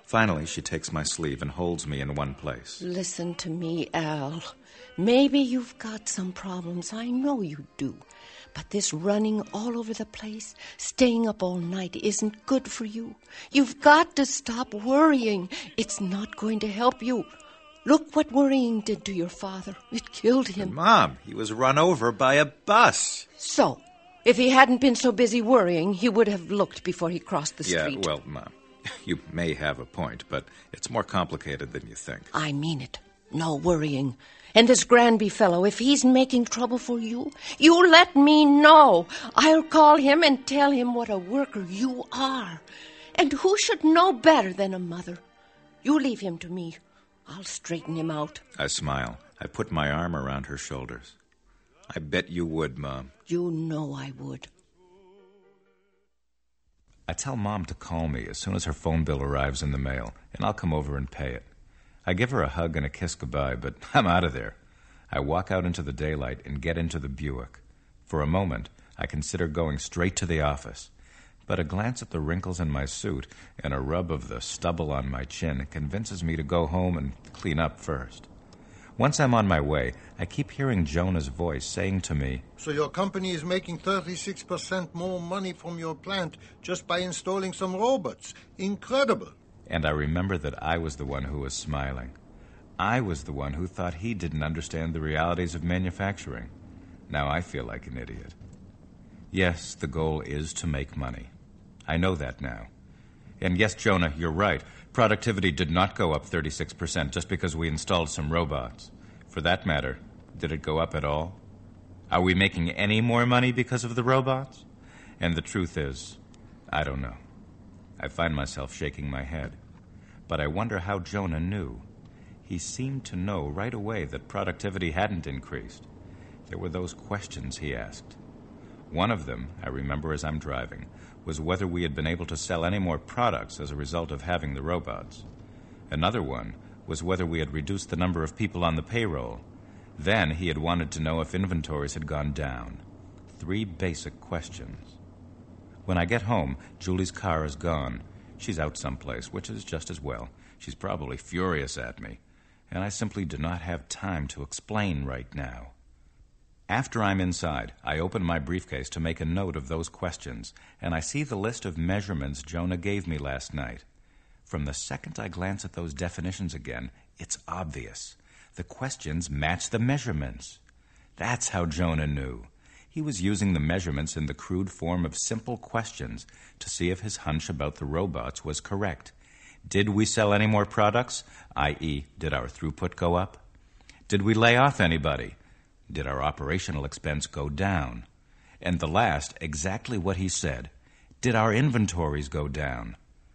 Finally, she takes my sleeve and holds me in one place. Listen to me, Al. Maybe you've got some problems. I know you do. But this running all over the place, staying up all night, isn't good for you. You've got to stop worrying. It's not going to help you. Look what worrying did to your father. It killed him. But Mom, he was run over by a bus. So, if he hadn't been so busy worrying, he would have looked before he crossed the street. Yeah, well, Mom, you may have a point, but it's more complicated than you think. I mean it. No worrying. And this Granby fellow, if he's making trouble for you, you let me know. I'll call him and tell him what a worker you are. And who should know better than a mother? You leave him to me. I'll straighten him out. I smile. I put my arm around her shoulders. I bet you would, Mom. You know I would. I tell Mom to call me as soon as her phone bill arrives in the mail, and I'll come over and pay it. I give her a hug and a kiss goodbye, but I'm out of there. I walk out into the daylight and get into the Buick. For a moment, I consider going straight to the office. But a glance at the wrinkles in my suit and a rub of the stubble on my chin convinces me to go home and clean up first. Once I'm on my way, I keep hearing Jonah's voice saying to me, "So your company is making thirty-six percent more money from your plant just by installing some robots. Incredible." And I remember that I was the one who was smiling. I was the one who thought he didn't understand the realities of manufacturing. Now I feel like an idiot. Yes, the goal is to make money. I know that now. And yes, Jonah, you're right. Productivity did not go up thirty-six percent just because we installed some robots. For that matter, did it go up at all? Are we making any more money because of the robots? And the truth is, I don't know. I find myself shaking my head. But I wonder how Jonah knew. He seemed to know right away that productivity hadn't increased. There were those questions he asked. One of them, I remember as I'm driving, was whether we had been able to sell any more products as a result of having the robots. Another one was whether we had reduced the number of people on the payroll. Then he had wanted to know if inventories had gone down. Three basic questions. When I get home, Julie's car is gone. She's out someplace, which is just as well. She's probably furious at me, and I simply do not have time to explain right now. After I'm inside, I open my briefcase to make a note of those questions, and I see the list of measurements Jonah gave me last night. From the second I glance at those definitions again, it's obvious. The questions match the measurements. That's how Jonah knew. He was using the measurements in the crude form of simple questions to see if his hunch about the robots was correct. Did we sell any more products? that is, did our throughput go up? Did we lay off anybody? Did our operational expense go down? And the last, exactly what he said. Did our inventories go down?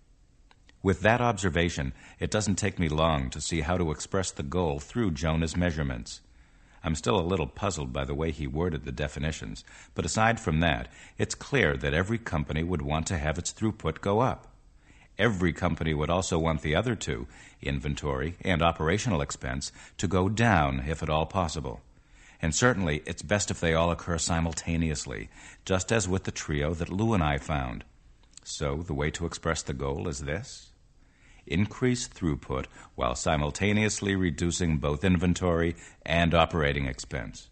With that observation, it doesn't take me long to see how to express the goal through Jonah's measurements. I'm still a little puzzled by the way he worded the definitions, but aside from that, it's clear that every company would want to have its throughput go up. Every company would also want the other two, inventory and operational expense, to go down if at all possible. And certainly it's best if they all occur simultaneously, just as with the trio that Lou and I found. So the way to express the goal is this: increase throughput while simultaneously reducing both inventory and operating expense.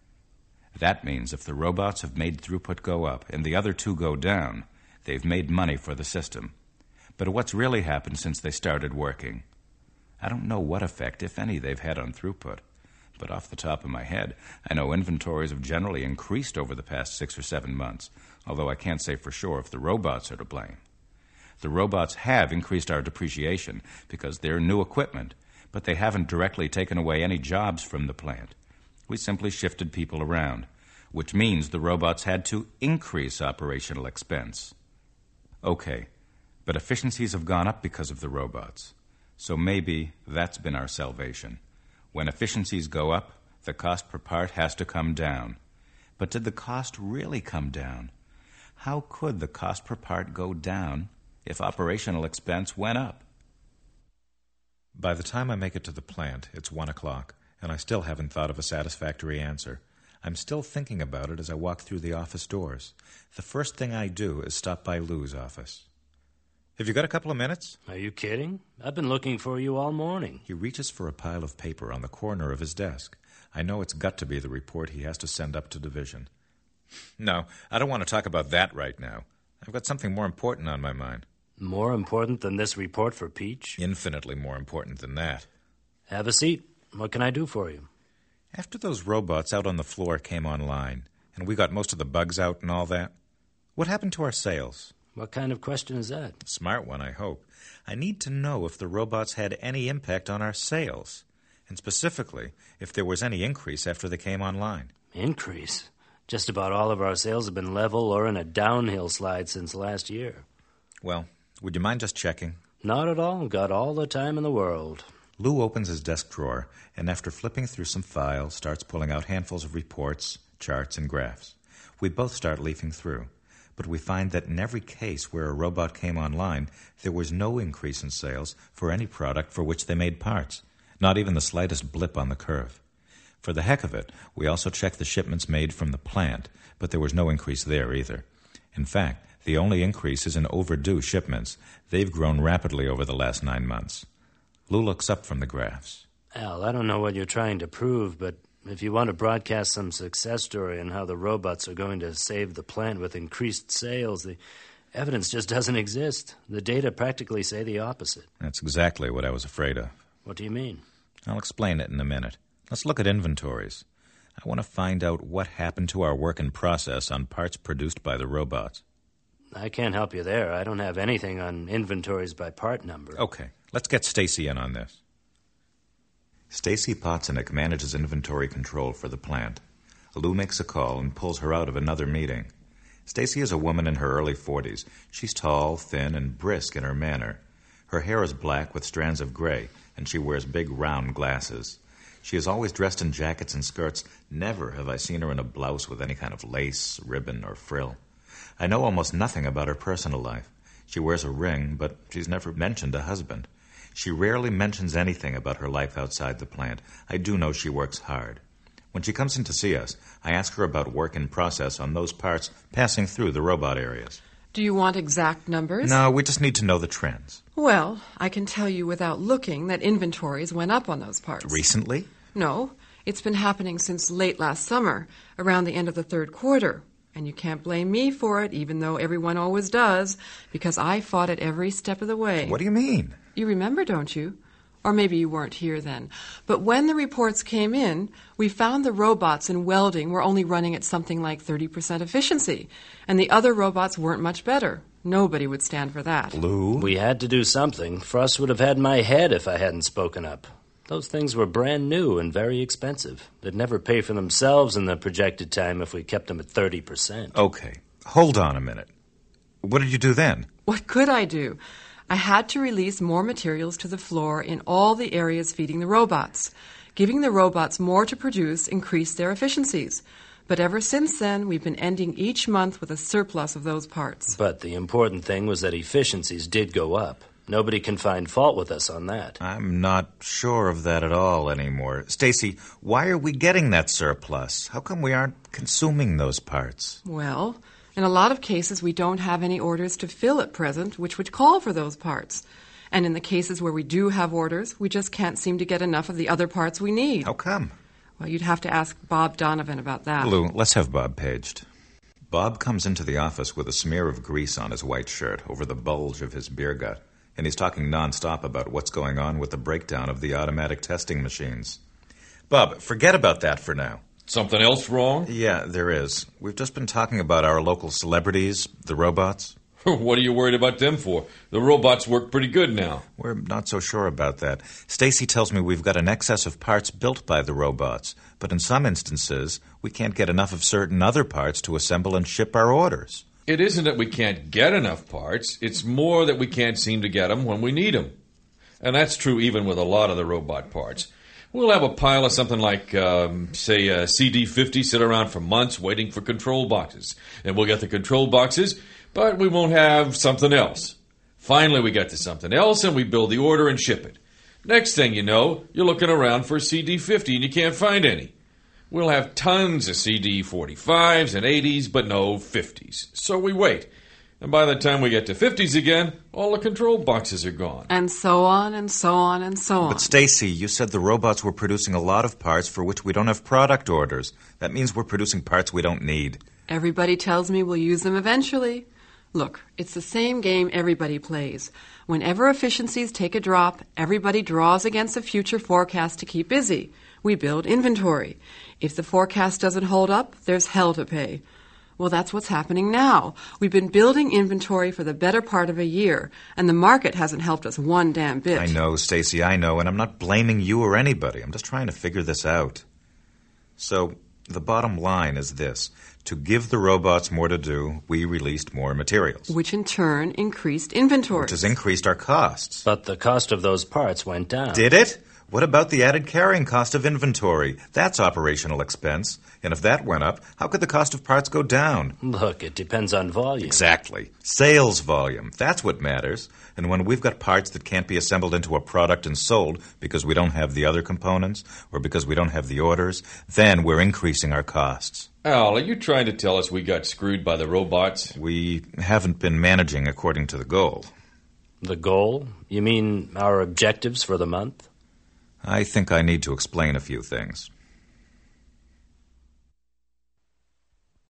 That means if the robots have made throughput go up and the other two go down, they've made money for the system. But what's really happened since they started working? I don't know what effect, if any, they've had on throughput. But off the top of my head, I know inventories have generally increased over the past six or seven months, although I can't say for sure if the robots are to blame. The robots have increased our depreciation because they're new equipment, but they haven't directly taken away any jobs from the plant. We simply shifted people around, which means the robots had to increase operational expense. Okay, but efficiencies have gone up because of the robots, so maybe that's been our salvation. When efficiencies go up, the cost per part has to come down. But did the cost really come down? How could the cost per part go down if operational expense went up? By the time I make it to the plant, it's one o'clock, and I still haven't thought of a satisfactory answer. I'm still thinking about it as I walk through the office doors. The first thing I do is stop by Lou's office. Have you got a couple of minutes? Are you kidding? I've been looking for you all morning. He reaches for a pile of paper on the corner of his desk. I know it's got to be the report he has to send up to division. No, I don't want to talk about that right now. I've got something more important on my mind. More important than this report for Peach? Infinitely more important than that. Have a seat. What can I do for you? After those robots out on the floor came online, and we got most of the bugs out and all that, what happened to our sales? What kind of question is that? A smart one, I hope. I need to know if the robots had any impact on our sales, and specifically, if there was any increase after they came online. Increase? Just about all of our sales have been level or in a downhill slide since last year. Well, would you mind just checking? Not at all. Got all the time in the world. Lou opens his desk drawer, and after flipping through some files, starts pulling out handfuls of reports, charts, and graphs. We both start leafing through, but we find that in every case where a robot came online, there was no increase in sales for any product for which they made parts, not even the slightest blip on the curve. For the heck of it, we also checked the shipments made from the plant, but there was no increase there either. In fact, the only increase is in overdue shipments. They've grown rapidly over the last nine months. Lou looks up from the graphs. Al, I don't know what you're trying to prove, but if you want to broadcast some success story on how the robots are going to save the plant with increased sales, the evidence just doesn't exist. The data practically say the opposite. That's exactly what I was afraid of. What do you mean? I'll explain it in a minute. Let's look at inventories. I want to find out what happened to our work in process on parts produced by the robots. I can't help you there. I don't have anything on inventories by part number. Okay, let's get Stacy in on this. Stacy Potsonick manages inventory control for the plant. Lou makes a call and pulls her out of another meeting. Stacy is a woman in her early forties. She's tall, thin, and brisk in her manner. Her hair is black with strands of gray, and she wears big round glasses. She is always dressed in jackets and skirts. Never have I seen her in a blouse with any kind of lace, ribbon, or frill. I know almost nothing about her personal life. She wears a ring, but she's never mentioned a husband. She rarely mentions anything about her life outside the plant. I do know she works hard. When she comes in to see us, I ask her about work in process on those parts passing through the robot areas. Do you want exact numbers? No, we just need to know the trends. Well, I can tell you without looking that inventories went up on those parts. Recently? No, it's been happening since late last summer, around the end of the third quarter. And you can't blame me for it, even though everyone always does, because I fought it every step of the way. What do you mean? You remember, don't you? Or maybe you weren't here then. But when the reports came in, we found the robots in welding were only running at something like thirty percent efficiency, and the other robots weren't much better. Nobody would stand for that. Lou? We had to do something. Frost would have had my head if I hadn't spoken up. Those things were brand new and very expensive. They'd never pay for themselves in the projected time if we kept them at thirty percent. Okay, hold on a minute. What did you do then? What could I do? I had to release more materials to the floor in all the areas feeding the robots. Giving the robots more to produce increased their efficiencies. But ever since then, we've been ending each month with a surplus of those parts. But the important thing was that efficiencies did go up. Nobody can find fault with us on that. I'm not sure of that at all anymore. Stacy, why are we getting that surplus? How come we aren't consuming those parts? Well, in a lot of cases, we don't have any orders to fill at present, which would call for those parts. And in the cases where we do have orders, we just can't seem to get enough of the other parts we need. How come? Well, you'd have to ask Bob Donovan about that. Lou, let's have Bob paged. Bob comes into the office with a smear of grease on his white shirt over the bulge of his beer gut, and he's talking nonstop about what's going on with the breakdown of the automatic testing machines. Bob, forget about that for now. Something else wrong? Yeah, there is. We've just been talking about our local celebrities, the robots. What are you worried about them for? The robots work pretty good now. We're not so sure about that. Stacy tells me we've got an excess of parts built by the robots, but in some instances, we can't get enough of certain other parts to assemble and ship our orders. It isn't that we can't get enough parts. It's more that we can't seem to get them when we need them. And that's true even with a lot of the robot parts. We'll have a pile of something like, um, say, a C D fifty sit around for months waiting for control boxes. And we'll get the control boxes, but we won't have something else. Finally, we get to something else, and we build the order and ship it. Next thing you know, you're looking around for a C D fifty, and you can't find any. We'll have tons of C D forty-fives and eighties, but no fifties. So we wait. And by the time we get to fifties again, all the control boxes are gone. And so on and so on and so on. But Stacy, you said the robots were producing a lot of parts for which we don't have product orders. That means we're producing parts we don't need. Everybody tells me we'll use them eventually. Look, it's the same game everybody plays. Whenever efficiencies take a drop, everybody draws against a future forecast to keep busy. We build inventory. If the forecast doesn't hold up, there's hell to pay. Well, that's what's happening now. We've been building inventory for the better part of a year, and the market hasn't helped us one damn bit. I know, Stacy, I know, and I'm not blaming you or anybody. I'm just trying to figure this out. So, the bottom line is this. To give the robots more to do, we released more materials. Which in turn increased inventory. Which has increased our costs. But the cost of those parts went down. Did it? What about the added carrying cost of inventory? That's operational expense. And if that went up, how could the cost of parts go down? Look, it depends on volume. Exactly. Sales volume. That's what matters. And when we've got parts that can't be assembled into a product and sold because we don't have the other components or because we don't have the orders, then we're increasing our costs. Al, are you trying to tell us we got screwed by the robots? We haven't been managing according to the goal. The goal? You mean our objectives for the month? I think I need to explain a few things.